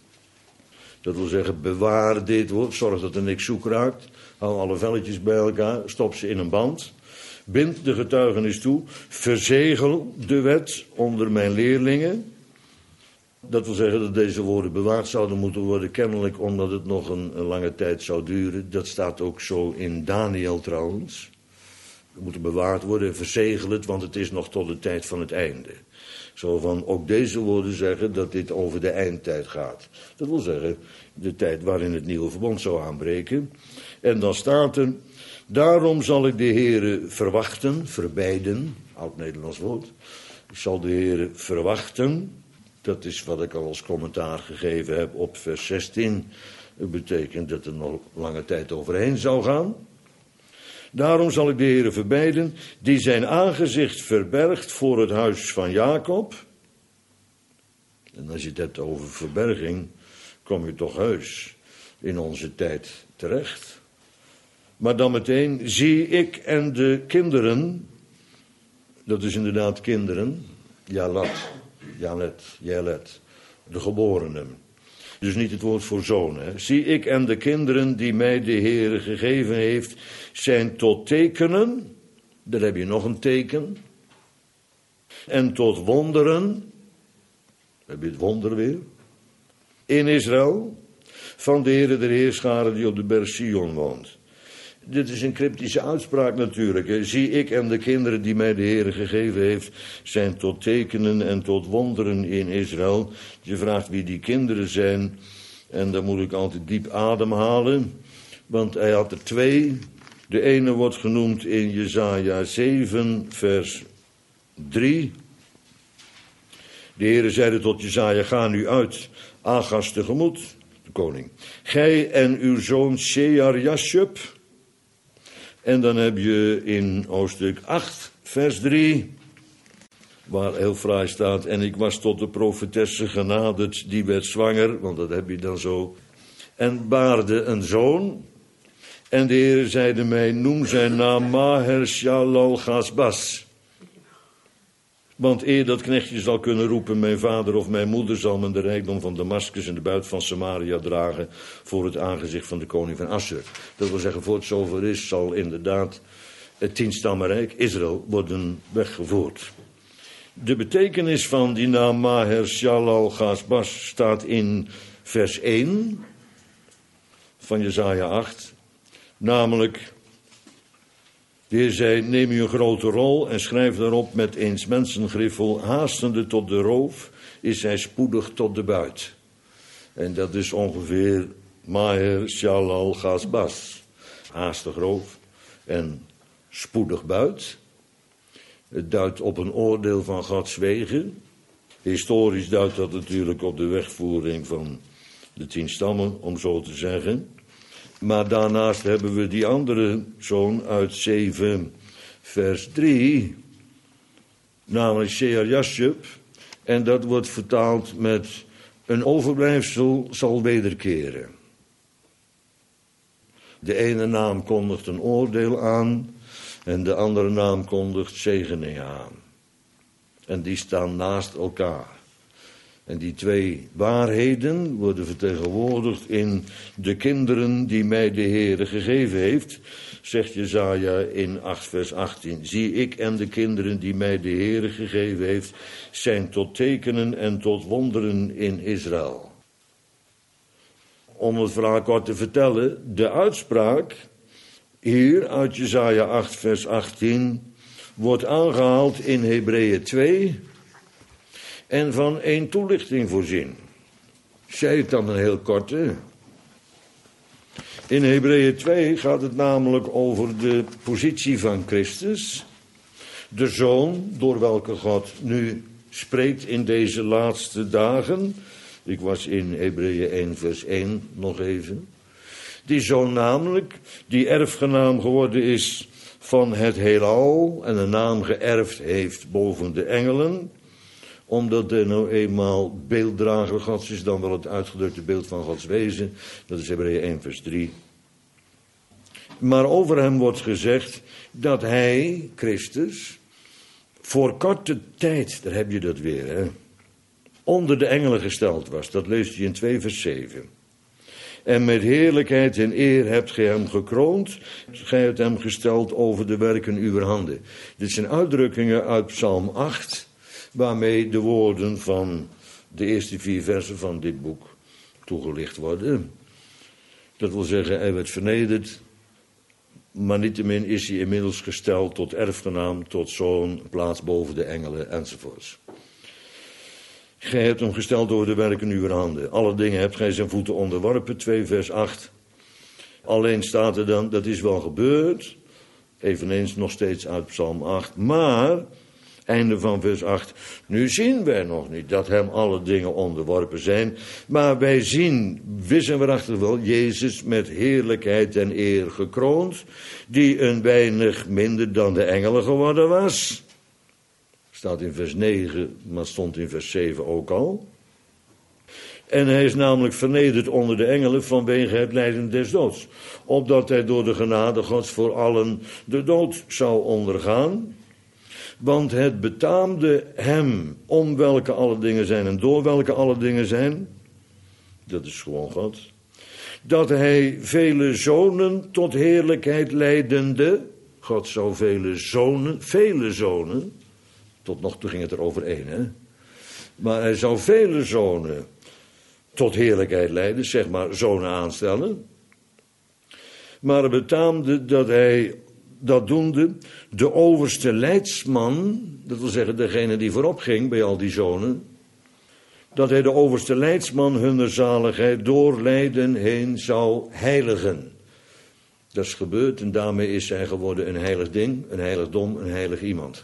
Dat wil zeggen, bewaar dit woord. Zorg dat er niks zoek raakt. Hou alle velletjes bij elkaar. Stop ze in een band. Bind de getuigenis toe. Verzegel de wet onder mijn leerlingen. Dat wil zeggen dat deze woorden bewaard zouden moeten worden. Kennelijk omdat het nog een, een lange tijd zou duren. Dat staat ook zo in Daniel trouwens. We moeten bewaard worden. Verzegel het, want het is nog tot de tijd van het einde. Zo van, ook deze woorden zeggen dat dit over de eindtijd gaat. Dat wil zeggen, de tijd waarin het nieuwe verbond zou aanbreken. En dan staat er, daarom zal ik de Heere verwachten, verbijden, oud-Nederlands woord. Ik zal de Heere verwachten, dat is wat ik al als commentaar gegeven heb op vers zestien. Dat betekent dat er nog lange tijd overheen zou gaan. Daarom zal ik de Heere verbijden, die zijn aangezicht verbergt voor het huis van Jacob. En als je het hebt over verberging, kom je toch heus in onze tijd terecht. Maar dan meteen, zie ik en de kinderen, dat is inderdaad kinderen, Jalat, Jalet, Jelet, de geborenen. Dus niet het woord voor zoon. Hè. Zie ik en de kinderen die mij de Heere gegeven heeft, zijn tot tekenen. Daar heb je nog een teken. En tot wonderen. Dan heb je het wonder weer. In Israël. Van de Heere der Heerscharen die op de berg Sion woont. dit is een cryptische uitspraak natuurlijk. Hè. Zie ik en de kinderen die mij de Heer gegeven heeft, zijn tot tekenen en tot wonderen in Israël. Je vraagt wie die kinderen zijn. En dan moet ik altijd diep ademhalen. Want hij had er twee. De ene wordt genoemd in Jesaja zeven, vers drie. De Heere zeide tot Jesaja, ga nu uit, Agas tegemoet, de koning. Gij en uw zoon Shear-Jashub. En dan heb je in hoofdstuk acht, vers drie, waar heel fraai staat, en ik was tot de profetesse genaderd, die werd zwanger, want dat heb je dan zo, en baarde een zoon. En de Heere zeide mij, noem zijn naam Maher-Shalal-Gazbas. Want eer dat knechtje zal kunnen roepen, mijn vader of mijn moeder zal men de rijkdom van Damascus en de buit van Samaria dragen voor het aangezicht van de koning van Assur. Dat wil zeggen, voor het zover is, zal inderdaad het tienstammenrijk Israël worden weggevoerd. De betekenis van die naam Maher-Shalal-Gazbas staat in vers één van Jesaja acht. Namelijk, de Heer zei, neem u een grote rol en schrijf daarop met eens mensengriffel, haastende tot de roof, is hij spoedig tot de buit. En dat is ongeveer Maher-Shalal-Gazbas. Haastig roof en spoedig buit. Het duidt op een oordeel van Gods wegen. Historisch duidt dat natuurlijk op de wegvoering van de tien stammen, om zo te zeggen. Maar daarnaast hebben we die andere zoon uit zeven, vers drie, namelijk Shear-Jashub. En dat wordt vertaald met een overblijfsel zal wederkeren. De ene naam kondigt een oordeel aan en de andere naam kondigt zegening aan. En die staan naast elkaar. En die twee waarheden worden vertegenwoordigd in de kinderen die mij de Heere gegeven heeft, zegt Jesaja in acht vers achttien. Zie ik en de kinderen die mij de Heere gegeven heeft, zijn tot tekenen en tot wonderen in Israël. Om het verhaal kort te vertellen, de uitspraak hier uit Jesaja acht vers achttien wordt aangehaald in Hebreeën twee en van één toelichting voorzien. Zij het dan een heel korte. In Hebreeën twee gaat het namelijk over de positie van Christus, de Zoon, door welke God nu spreekt in deze laatste dagen. Ik was in Hebreeën één vers één nog even. Die Zoon namelijk, die erfgenaam geworden is van het heelal en een naam geërfd heeft boven de engelen, omdat hij nou eenmaal beelddrager Gods is, dan wel het uitgedrukte beeld van Gods wezen. Dat is Hebreeën één vers drie. Maar over hem wordt gezegd dat hij, Christus, voor korte tijd, daar heb je dat weer, hè, onder de engelen gesteld was. Dat leest hij in twee vers zeven. En met heerlijkheid en eer hebt gij hem gekroond, gij hebt hem gesteld over de werken uwer handen. Dit zijn uitdrukkingen uit Psalm acht, waarmee de woorden van de eerste vier versen van dit boek toegelicht worden. Dat wil zeggen, hij werd vernederd, maar niettemin is hij inmiddels gesteld tot erfgenaam, tot zoon, plaats boven de engelen enzovoorts. Gij hebt hem gesteld over de werken uwer handen. Alle dingen hebt gij zijn voeten onderworpen, twee vers acht. Alleen staat er dan, dat is wel gebeurd, eveneens nog steeds uit Psalm acht, maar, einde van vers acht, nu zien wij nog niet dat hem alle dingen onderworpen zijn, maar wij zien, wis en waarachtig wel, Jezus met heerlijkheid en eer gekroond, die een weinig minder dan de engelen geworden was. Staat in vers negen, maar stond in vers zeven ook al. En hij is namelijk vernederd onder de engelen vanwege het lijden des doods, opdat hij door de genade Gods voor allen de dood zou ondergaan. Want het betaamde hem, om welke alle dingen zijn en door welke alle dingen zijn, dat is gewoon God, dat hij vele zonen tot heerlijkheid leidende, God zou vele zonen, vele zonen, tot nog toe ging het er over één, hè, maar hij zou vele zonen tot heerlijkheid leiden, zeg maar zonen aanstellen. Maar het betaamde dat hij dat doende de overste leidsman, dat wil zeggen degene die voorop ging bij al die zonen, dat hij de overste leidsman hunner zaligheid door lijden heen zou heiligen. Dat is gebeurd en daarmee is hij geworden een heilig ding, een heiligdom, een heilig iemand.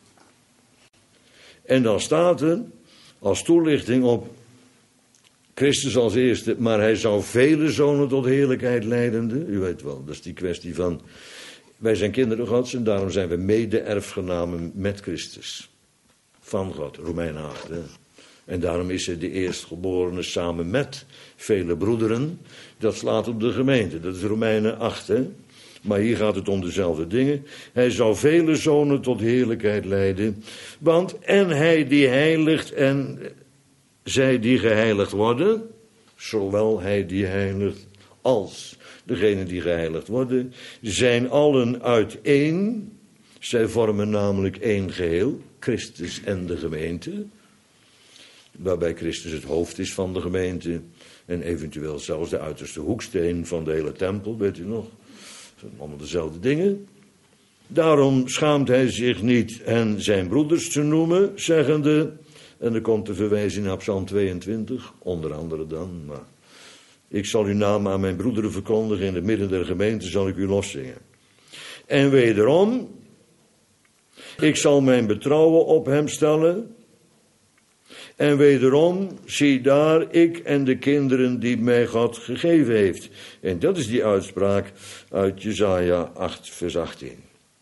En dan staat er als toelichting op Christus als eerste, maar hij zou vele zonen tot heerlijkheid leidende. U weet wel, dat is die kwestie van, wij zijn kinderen Gods en daarom zijn we mede-erfgenamen met Christus. Van God, Romeinen acht. Hè? En daarom is hij de eerstgeborene samen met vele broederen. Dat slaat op de gemeente, dat is Romeinen acht. Hè? Maar hier gaat het om dezelfde dingen. Hij zou vele zonen tot heerlijkheid leiden. Want en hij die heiligt en zij die geheiligd worden, zowel hij die heiligt als degene die geheiligd worden, zijn allen uiteen. Zij vormen namelijk één geheel, Christus en de gemeente. Waarbij Christus het hoofd is van de gemeente. En eventueel zelfs de uiterste hoeksteen van de hele tempel, weet u nog. Dat zijn allemaal dezelfde dingen. Daarom schaamt hij zich niet hen zijn broeders te noemen, zeggende, en er komt de verwijzing naar Psalm tweeëntwintig, onder andere dan, maar ik zal uw naam aan mijn broederen verkondigen, in het midden der gemeente zal ik u loszingen. En wederom, ik zal mijn betrouwen op hem stellen. En wederom, zie daar, ik en de kinderen die mij God gegeven heeft. En dat is die uitspraak uit Jesaja acht, vers achttien.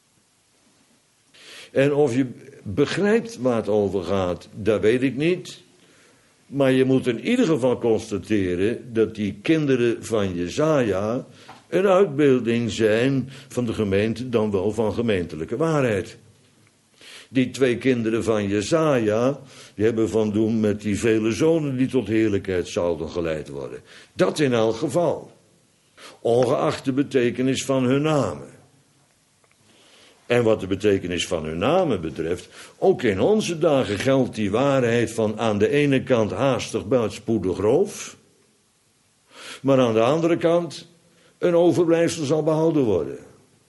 En of je begrijpt waar het over gaat, dat weet ik niet. Maar je moet in ieder geval constateren dat die kinderen van Jesaja een uitbeelding zijn van de gemeente, dan wel van gemeentelijke waarheid. Die twee kinderen van Jesaja, die hebben van doen met die vele zonen die tot heerlijkheid zouden geleid worden. Dat in elk geval. Ongeacht de betekenis van hun namen. En wat de betekenis van hun namen betreft, ook in onze dagen geldt die waarheid van aan de ene kant haastig, buitspoedig, roof. Maar aan de andere kant, een overblijfsel zal behouden worden.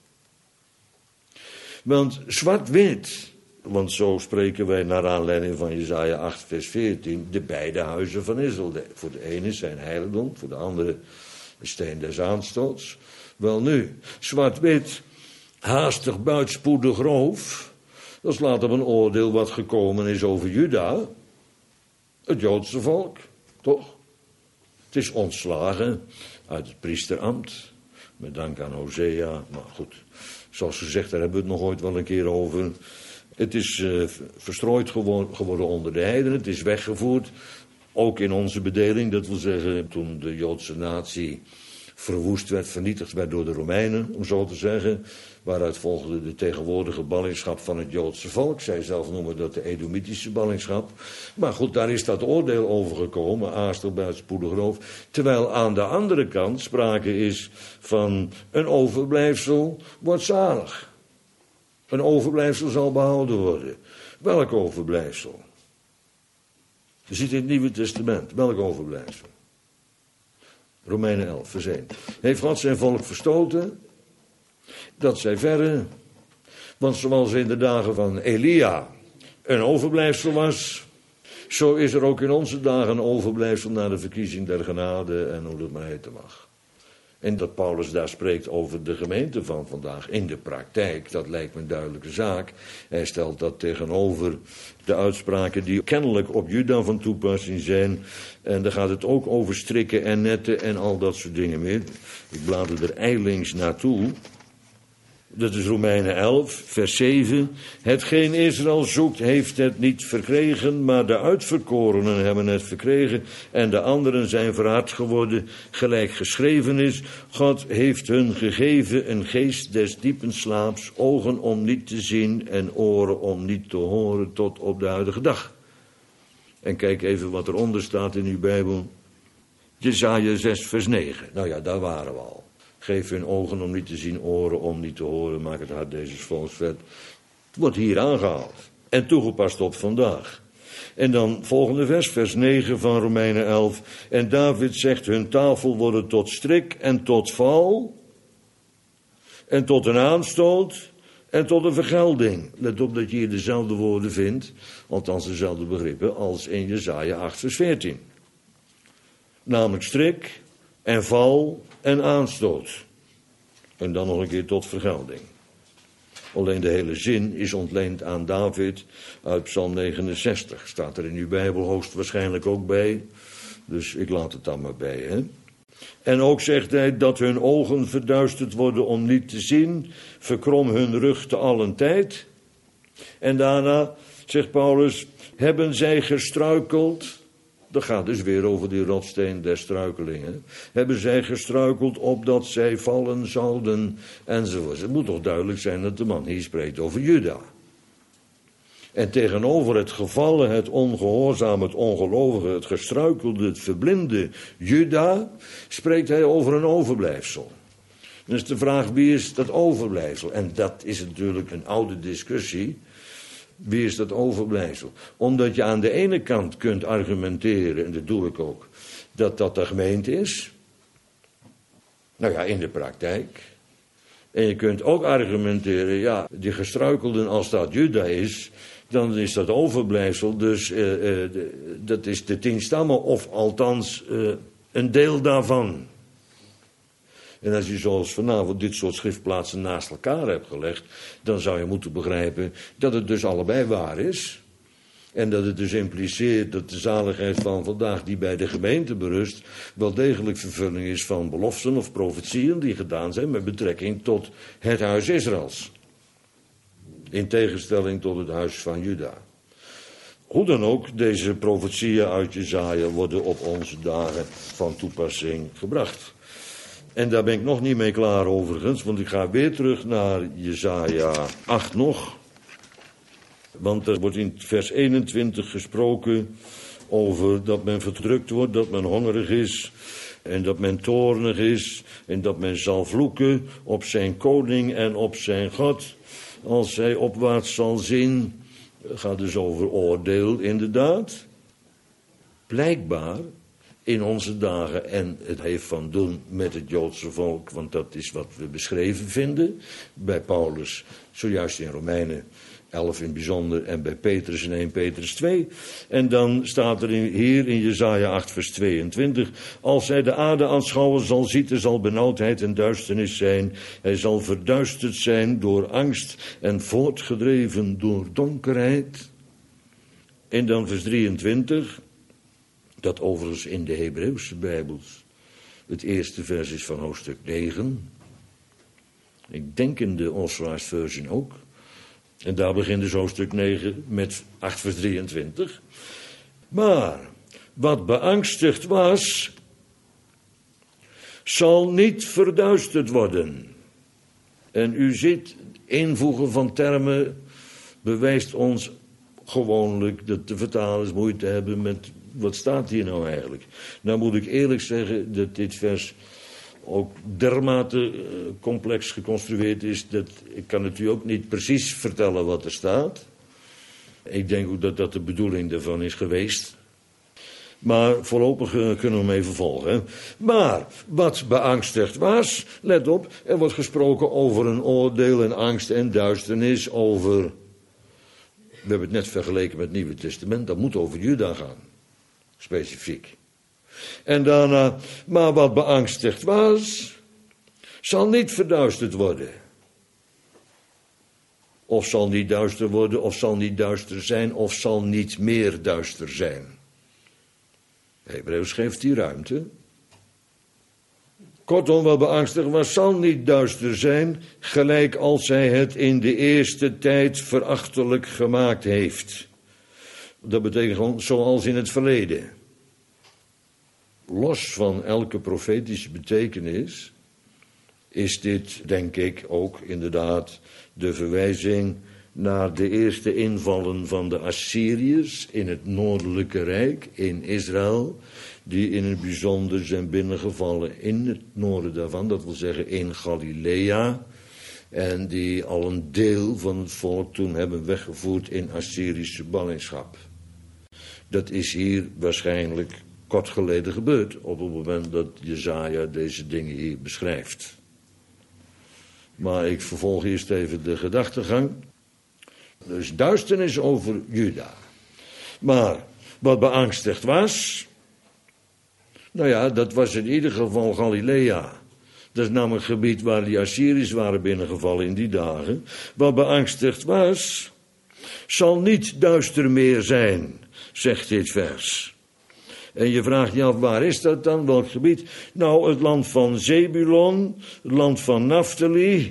Want zwart-wit, want zo spreken wij naar aanleiding van Jesaja acht vers veertien, de beide huizen van Israël. Voor de ene zijn heiligdom, voor de andere de steen des aanstoots. Wel nu, zwart-wit, haastig, buitspoedig, roof, dat slaat op een oordeel wat gekomen is over Juda, het Joodse volk, toch? Het is ontslagen uit het priesterambt, met dank aan Hosea, maar goed, zoals gezegd, daar hebben we het nog ooit wel een keer over. Het is uh, verstrooid geworden, geworden onder de heidenen, het is weggevoerd, ook in onze bedeling, dat wil zeggen, toen de Joodse natie verwoest werd, vernietigd werd door de Romeinen, om zo te zeggen, waaruit volgde de tegenwoordige ballingschap van het Joodse volk. Zij zelf noemen dat de Edomitische ballingschap. Maar goed, daar is dat oordeel over gekomen, haastig, buitspoedig, roof. Terwijl aan de andere kant sprake is van een overblijfsel wordt zalig. Een overblijfsel zal behouden worden. Welk overblijfsel? Je ziet in het Nieuwe Testament. Welk overblijfsel? Romeinen elf, vers één. Heeft God zijn volk verstoten? Dat zij verre. Want zoals in de dagen van Elia een overblijfsel was, zo is er ook in onze dagen een overblijfsel naar de verkiezing der genade en hoe het maar heten mag. En dat Paulus daar spreekt over de gemeente van vandaag in de praktijk, dat lijkt me een duidelijke zaak. Hij stelt dat tegenover de uitspraken die kennelijk op Juda van toepassing zijn. En daar gaat het ook over strikken en netten en al dat soort dingen meer. Ik blader er ijlings naartoe. Dat is Romeinen elf, vers zeven. Hetgeen Israël zoekt, heeft het niet verkregen, maar de uitverkorenen hebben het verkregen en de anderen zijn verhard geworden, gelijk geschreven is. God heeft hun gegeven een geest des diepen slaaps, ogen om niet te zien en oren om niet te horen tot op de huidige dag. En kijk even wat eronder staat in uw Bijbel. Jesaja zes, vers negen. Nou ja, daar waren we al. Geef hun ogen om niet te zien, oren om niet te horen, maak het hart deze volksvet. Het wordt hier aangehaald en toegepast op vandaag. En dan volgende vers, vers negen van Romeinen elf. En David zegt, hun tafel worden tot strik en tot val. en tot een aanstoot en tot een vergelding. Let op dat je hier dezelfde woorden vindt, althans dezelfde begrippen, als in Jesaja acht vers veertien. Namelijk strik en val en aanstoot. En dan nog een keer tot vergelding. Alleen de hele zin is ontleend aan David uit Psalm negenenzestig. Staat er in uw Bijbel hoogstwaarschijnlijk ook bij. Dus ik laat het dan maar bij, hè. En ook zegt hij dat hun ogen verduisterd worden om niet te zien. Verkrom hun rug te allen tijd. En daarna, zegt Paulus, hebben zij gestruikeld. Dat gaat dus weer over die rotsteen der struikelingen. Hebben zij gestruikeld opdat zij vallen zouden enzovoort. Het moet toch duidelijk zijn dat de man hier spreekt over Juda. En tegenover het gevallen, het ongehoorzame, het ongelovige, het gestruikelde, het verblinde Juda, spreekt hij over een overblijfsel. Dan is de vraag, wie is dat overblijfsel? En dat is natuurlijk een oude discussie. Wie is dat overblijfsel? Omdat je aan de ene kant kunt argumenteren, en dat doe ik ook, dat dat de gemeente is. Nou ja, in de praktijk. En je kunt ook argumenteren, ja, die gestruikelden, als dat Juda is, dan is dat overblijfsel, dus uh, uh, de, dat is de tien stammen, of althans uh, een deel daarvan. En als je zoals vanavond dit soort schriftplaatsen naast elkaar hebt gelegd, dan zou je moeten begrijpen dat het dus allebei waar is. En dat het dus impliceert dat de zaligheid van vandaag, die bij de gemeente berust, wel degelijk vervulling is van beloften of profetieën die gedaan zijn met betrekking tot het huis Israëls. In tegenstelling tot het huis van Juda. Hoe dan ook, deze profetieën uit Jesaja worden op onze dagen van toepassing gebracht. En daar ben ik nog niet mee klaar overigens, want ik ga weer terug naar Jesaja acht nog. Want er wordt in vers eenentwintig gesproken over dat men verdrukt wordt, dat men hongerig is en dat men toornig is en dat men zal vloeken op zijn koning en op zijn God. Als hij opwaarts zal zien, gaat dus over oordeel inderdaad. Blijkbaar in onze dagen, en het heeft van doen met het Joodse volk, want dat is wat we beschreven vinden bij Paulus, zojuist in Romeinen elf in het bijzonder en bij Petrus in eerste Petrus twee. En dan staat er in, hier in Jesaja acht vers tweeëntwintig, als hij de aarde aanschouwen zal, ziet er zal benauwdheid en duisternis zijn. Hij zal verduisterd zijn door angst en voortgedreven door donkerheid. En dan vers drieëntwintig, dat overigens in de Hebreeuwse Bijbels het eerste vers is van hoofdstuk negen. Ik denk in de Authorized Version ook. En daar begint dus hoofdstuk negen met acht vers drieëntwintig. Maar wat beangstigd was, zal niet verduisterd worden. En u ziet, invoegen van termen bewijst ons gewoonlijk dat de vertalers moeite hebben met wat staat hier nou eigenlijk. Nou moet ik eerlijk zeggen dat dit vers ook dermate complex geconstrueerd is, dat ik kan het u ook niet precies vertellen wat er staat. Ik denk ook dat dat de bedoeling daarvan is geweest. Maar voorlopig kunnen we hem even volgen. Hè? Maar wat beangstigd was, let op, er wordt gesproken over een oordeel en angst en duisternis, over, we hebben het net vergeleken met het Nieuwe Testament, dat moet over Juda gaan, specifiek. En daarna, maar wat beangstigd was, zal niet verduisterd worden. Of zal niet duister worden, of zal niet duister zijn, of zal niet meer duister zijn. Hebreeuws geeft die ruimte. Kortom, wat beangstigd was, zal niet duister zijn, gelijk als hij het in de eerste tijd verachtelijk gemaakt heeft. Dat betekent gewoon zoals in het verleden. Los van elke profetische betekenis is dit, denk ik, ook inderdaad de verwijzing naar de eerste invallen van de Assyriërs in het noordelijke rijk, in Israël, die in het bijzonder zijn binnengevallen in het noorden daarvan, dat wil zeggen in Galilea, en die al een deel van het volk toen hebben weggevoerd in Assyrische ballingschap. Dat is hier waarschijnlijk kort geleden gebeurd, op het moment dat Jesaja deze dingen hier beschrijft. Maar ik vervolg eerst even de gedachtegang. Dus duisternis over Juda. Maar wat beangstigd was, nou ja, dat was in ieder geval Galilea. Dat is namelijk het gebied waar die Assyriërs waren binnengevallen in die dagen. Wat beangstigd was, zal niet duister meer zijn, zegt dit vers. En je vraagt je af, waar is dat dan? Welk gebied? Nou, het land van Zebulon, het land van Naphtali,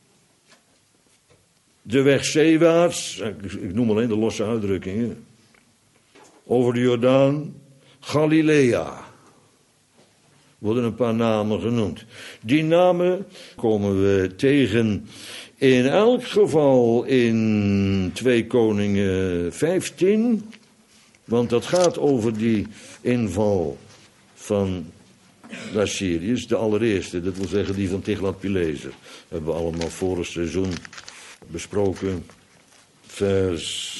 de weg zeewaarts, ik noem alleen de losse uitdrukkingen, over de Jordaan, Galilea. Worden een paar namen genoemd. Die namen komen we tegen in elk geval in twee Koningen vijftien. Want dat gaat over die inval van de Assyriërs. De allereerste, dat wil zeggen die van Tiglat-Pileser. Dat hebben we allemaal vorig seizoen besproken. Vers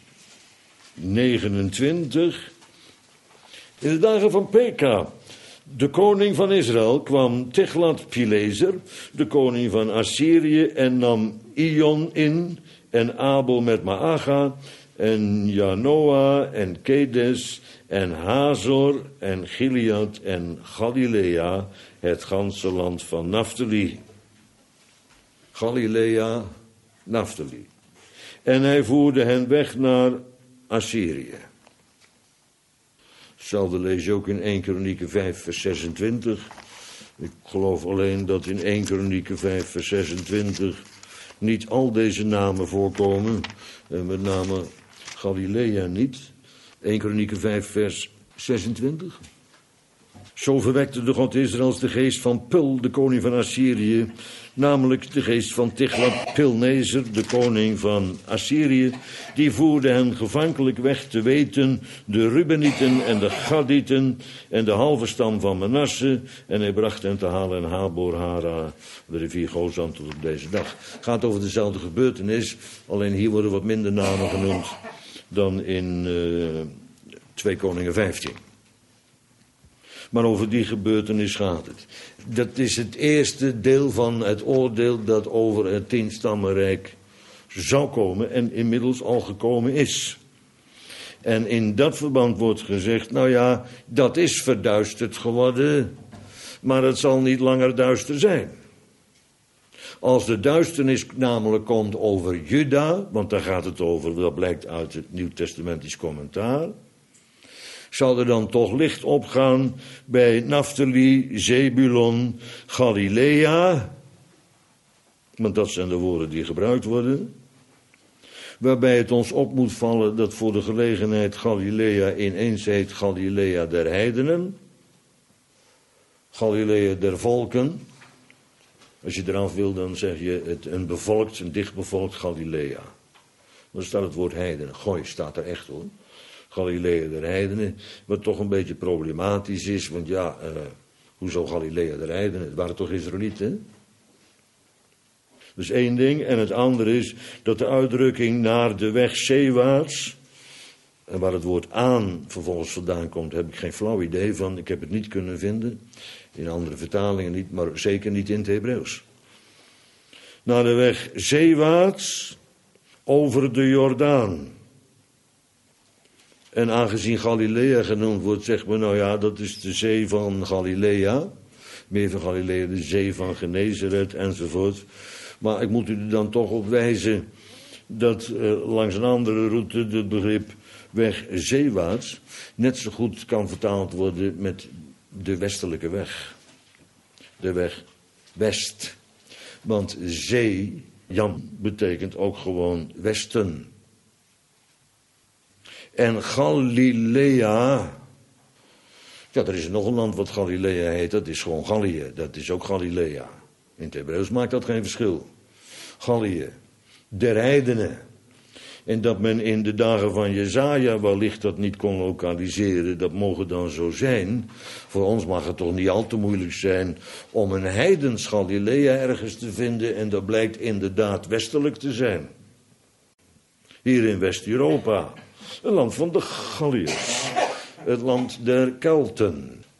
negenentwintig. In de dagen van Peka, de koning van Israël, kwam Tiglat-Pileser, de koning van Assyrië, en nam Ion in, en Abel met Maaga, en Janoa, en Kedes, en Hazor, en Gilead, en Galilea, het ganse land van Naphtali. Galilea, Naphtali. En hij voerde hen weg naar Assyrië. Hetzelfde lees je ook in Eerste Kronieken vijf, vers zesentwintig. Ik geloof alleen dat in Eerste Kronieken vijf, vers zesentwintig niet al deze namen voorkomen. En met name Galilea niet. Eerste Kronieken vijf, vers zesentwintig. Zo verwekte de God Israëls de geest van Pul, de koning van Assyrië, namelijk de geest van Tiglat-Pilneser, de koning van Assyrië. Die voerde hen gevankelijk weg te weten, de Rubenieten en de Gadieten en de halve stam van Manasse. En hij bracht hen te halen in Habor, Hara, de rivier Gozan, tot op deze dag. Het gaat over dezelfde gebeurtenis, alleen hier worden wat minder namen genoemd dan in uh, twee Koningen vijftien. Maar over die gebeurtenis gaat het. Dat is het eerste deel van het oordeel dat over het tienstammenrijk zou komen en inmiddels al gekomen is. En in dat verband wordt gezegd, nou ja, dat is verduisterd geworden, maar het zal niet langer duister zijn. Als de duisternis namelijk komt over Juda, want daar gaat het over, dat blijkt uit het Nieuw-testamentisch commentaar, zal er dan toch licht opgaan bij Naphtali, Zebulon, Galilea, want dat zijn de woorden die gebruikt worden, waarbij het ons op moet vallen dat voor de gelegenheid Galilea ineens heet Galilea der heidenen, Galilea der volken. Als je eraf wil, dan zeg je het een bevolkt, een dichtbevolkt Galilea. Dan staat het woord heidenen. Gooi, staat er echt hoor. Galilea der heidenen, wat toch een beetje problematisch is, want ja, uh, hoezo Galilea der heidenen? Het waren toch Israëlieten? Dus één ding. En het andere is dat de uitdrukking naar de weg zeewaarts, en waar het woord aan vervolgens vandaan komt, heb ik geen flauw idee van. Ik heb het niet kunnen vinden. In andere vertalingen niet, maar zeker niet in het Hebreeuws. Naar de weg zeewaarts over de Jordaan. En aangezien Galilea genoemd wordt, zegt men, nou ja, dat is de zee van Galilea. Meer van Galilea, de zee van Genezeret enzovoort. Maar ik moet u er dan toch op wijzen dat uh, langs een andere route het begrip weg zeewaarts net zo goed kan vertaald worden met de westelijke weg. De weg west. Want zee, Jan, betekent ook gewoon westen. En Galilea, ja, er is nog een land wat Galilea heet, dat is gewoon Gallië, dat is ook Galilea. In het Hebreeuws maakt dat geen verschil. Gallië, der heidenen. En dat men in de dagen van Jesaja wellicht dat niet kon lokaliseren, dat mogen dan zo zijn. Voor ons mag het toch niet al te moeilijk zijn om een heidens Galilea ergens te vinden, en dat blijkt inderdaad westelijk te zijn. Hier in West-Europa. Een land van de Galliërs. Het land der Kelten.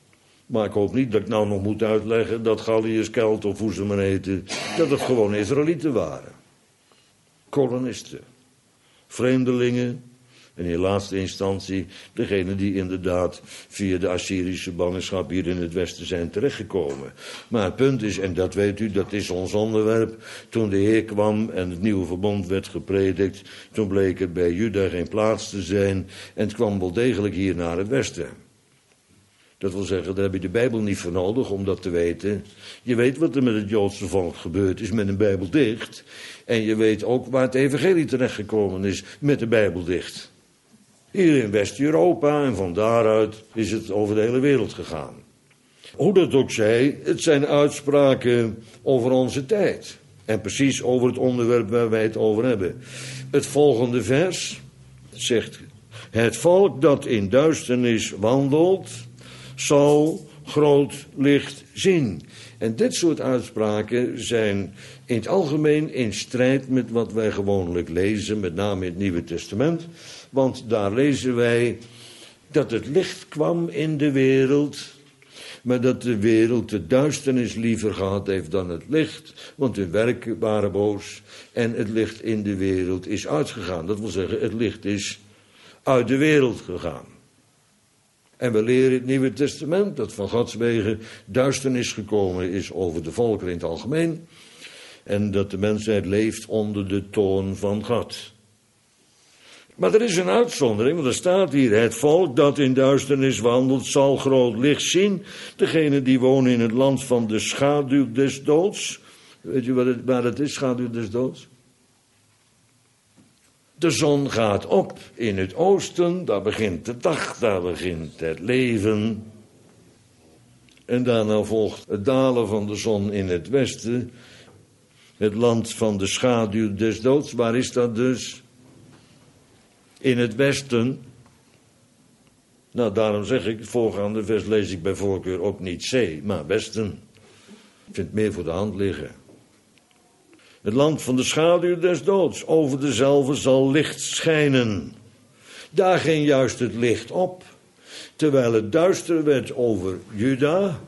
Maar ik hoop niet dat ik nou nog moet uitleggen dat Galliërs, Kelten of hoe ze maar heten, dat het gewoon Israëlieten waren. Kolonisten. Vreemdelingen. En in laatste instantie degene die inderdaad via de Assyrische ballingschap hier in het westen zijn terechtgekomen. Maar het punt is, en dat weet u, dat is ons onderwerp. Toen de Heer kwam en het nieuwe verbond werd gepredikt, toen bleek er bij Juda geen plaats te zijn. En het kwam wel degelijk hier naar het westen. Dat wil zeggen, daar heb je de Bijbel niet voor nodig om dat te weten. Je weet wat er met het Joodse volk gebeurd is met een Bijbel dicht. En je weet ook waar het evangelie terechtgekomen is met de Bijbel dicht. Hier in West-Europa en van daaruit is het over de hele wereld gegaan. Hoe dat ook zij, het zijn uitspraken over onze tijd. En precies over het onderwerp waar wij het over hebben. Het volgende vers zegt: het volk dat in duisternis wandelt, zal groot licht zien. En dit soort uitspraken zijn in het algemeen in strijd met wat wij gewoonlijk lezen, met name in het Nieuwe Testament. Want daar lezen wij dat het licht kwam in de wereld, maar dat de wereld de duisternis liever gehad heeft dan het licht. Want hun werken waren boos en het licht in de wereld is uitgegaan. Dat wil zeggen, het licht is uit de wereld gegaan. En we leren in het Nieuwe Testament dat van Gods wegen duisternis gekomen is over de volkeren in het algemeen. En dat de mensheid leeft onder de toorn van God. Maar er is een uitzondering, want er staat hier: het volk dat in duisternis wandelt zal groot licht zien. Degene die wonen in het land van de schaduw des doods. Weet je wat het, waar het is, schaduw des doods? De zon gaat op in het oosten, daar begint de dag, daar begint het leven. En daarna volgt het dalen van de zon in het westen. Het land van de schaduw des doods, waar is dat dus? In het westen. Nou, daarom zeg ik, het voorgaande vers lees ik bij voorkeur ook niet zee, maar westen. Ik vind het meer voor de hand liggen. Het land van de schaduw des doods, over dezelfde zal licht schijnen. Daar ging juist het licht op, terwijl het duister werd over Juda.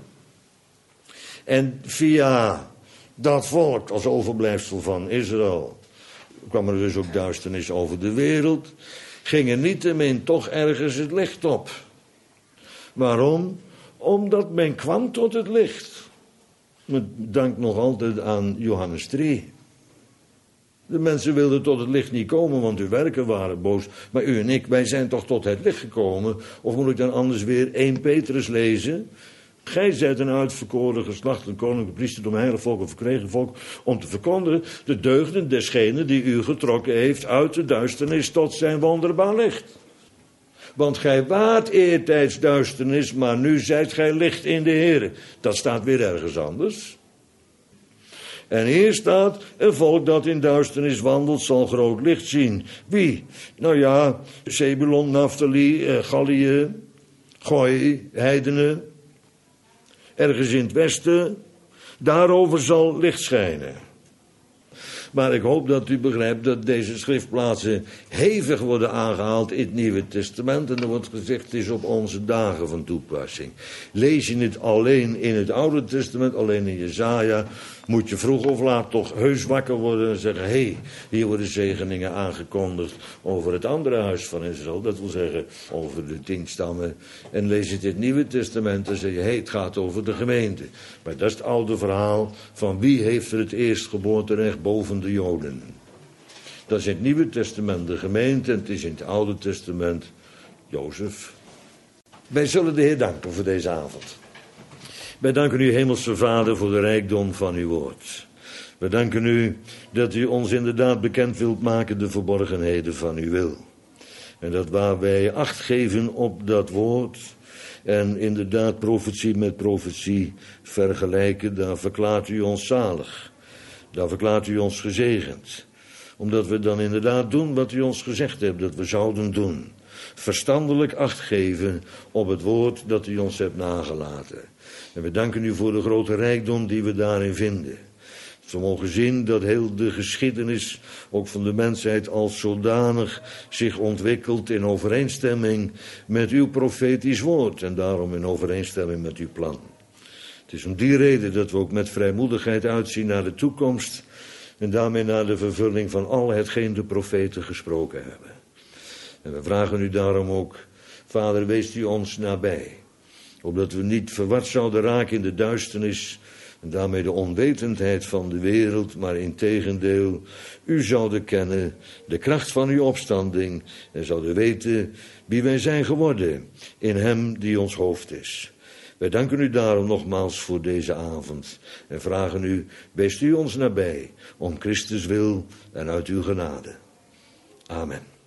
En via dat volk als overblijfsel van Israël kwam er dus ook duisternis over de wereld. Ging er niettemin toch ergens het licht op. Waarom? Omdat men kwam tot het licht. Met dank nog altijd aan Johannes drie. De mensen wilden tot het licht niet komen, want hun werken waren boos. Maar u en ik, wij zijn toch tot het licht gekomen. Of moet ik dan anders weer Eerste Petrus lezen? Gij zijt een uitverkoren geslacht, een koninklijke priesterdom, een heilig volk, een verkregen volk, om te verkondigen de deugden desgene die u getrokken heeft uit de duisternis tot zijn wonderbaar licht. Want gij waart eertijds duisternis, maar nu zijt gij licht in de Heere. Dat staat weer ergens anders. En hier staat: een volk dat in duisternis wandelt zal groot licht zien. Wie? Nou ja, Zebulon, Naphtali, eh, Gallië, Gooi, heidenen. Ergens in het westen, daarover zal licht schijnen. Maar ik hoop dat u begrijpt dat deze schriftplaatsen hevig worden aangehaald in het Nieuwe Testament. En er wordt gezegd, het is op onze dagen van toepassing. Lees je het alleen in het Oude Testament, alleen in Jesaja, moet je vroeg of laat toch heus wakker worden en zeggen: hé, hey, hier worden zegeningen aangekondigd over het andere huis van Israël. Dat wil zeggen, over de tien stammen. En lees je het in het Nieuwe Testament en zeg je: hé, hey, het gaat over de gemeente. Maar dat is het oude verhaal van wie heeft er het eerstgeboorterecht boven de Joden. Dat is in het Nieuwe Testament de gemeente en het is in het Oude Testament Jozef. Wij zullen de Heer danken voor deze avond. Wij danken u, Hemelse Vader, voor de rijkdom van uw woord. Wij danken u dat u ons inderdaad bekend wilt maken de verborgenheden van uw wil. En dat waar wij acht geven op dat woord en inderdaad profetie met profetie vergelijken, daar verklaart u ons zalig. Daar verklaart u ons gezegend. Omdat we dan inderdaad doen wat u ons gezegd hebt dat we zouden doen. Verstandelijk acht geven op het woord dat u ons hebt nagelaten. En we danken u voor de grote rijkdom die we daarin vinden. We mogen zien dat heel de geschiedenis, ook van de mensheid als zodanig, zich ontwikkelt in overeenstemming met uw profetisch woord en daarom in overeenstemming met uw plan. Het is om die reden dat we ook met vrijmoedigheid uitzien naar de toekomst en daarmee naar de vervulling van al hetgeen de profeten gesproken hebben. En we vragen u daarom ook, Vader, wees u ons nabij, opdat we niet verward zouden raken in de duisternis en daarmee de onwetendheid van de wereld, maar integendeel u zouden kennen, de kracht van uw opstanding en zouden weten wie wij zijn geworden in hem die ons hoofd is. Wij danken u daarom nogmaals voor deze avond en vragen u, wees u ons nabij, om Christus wil en uit uw genade. Amen.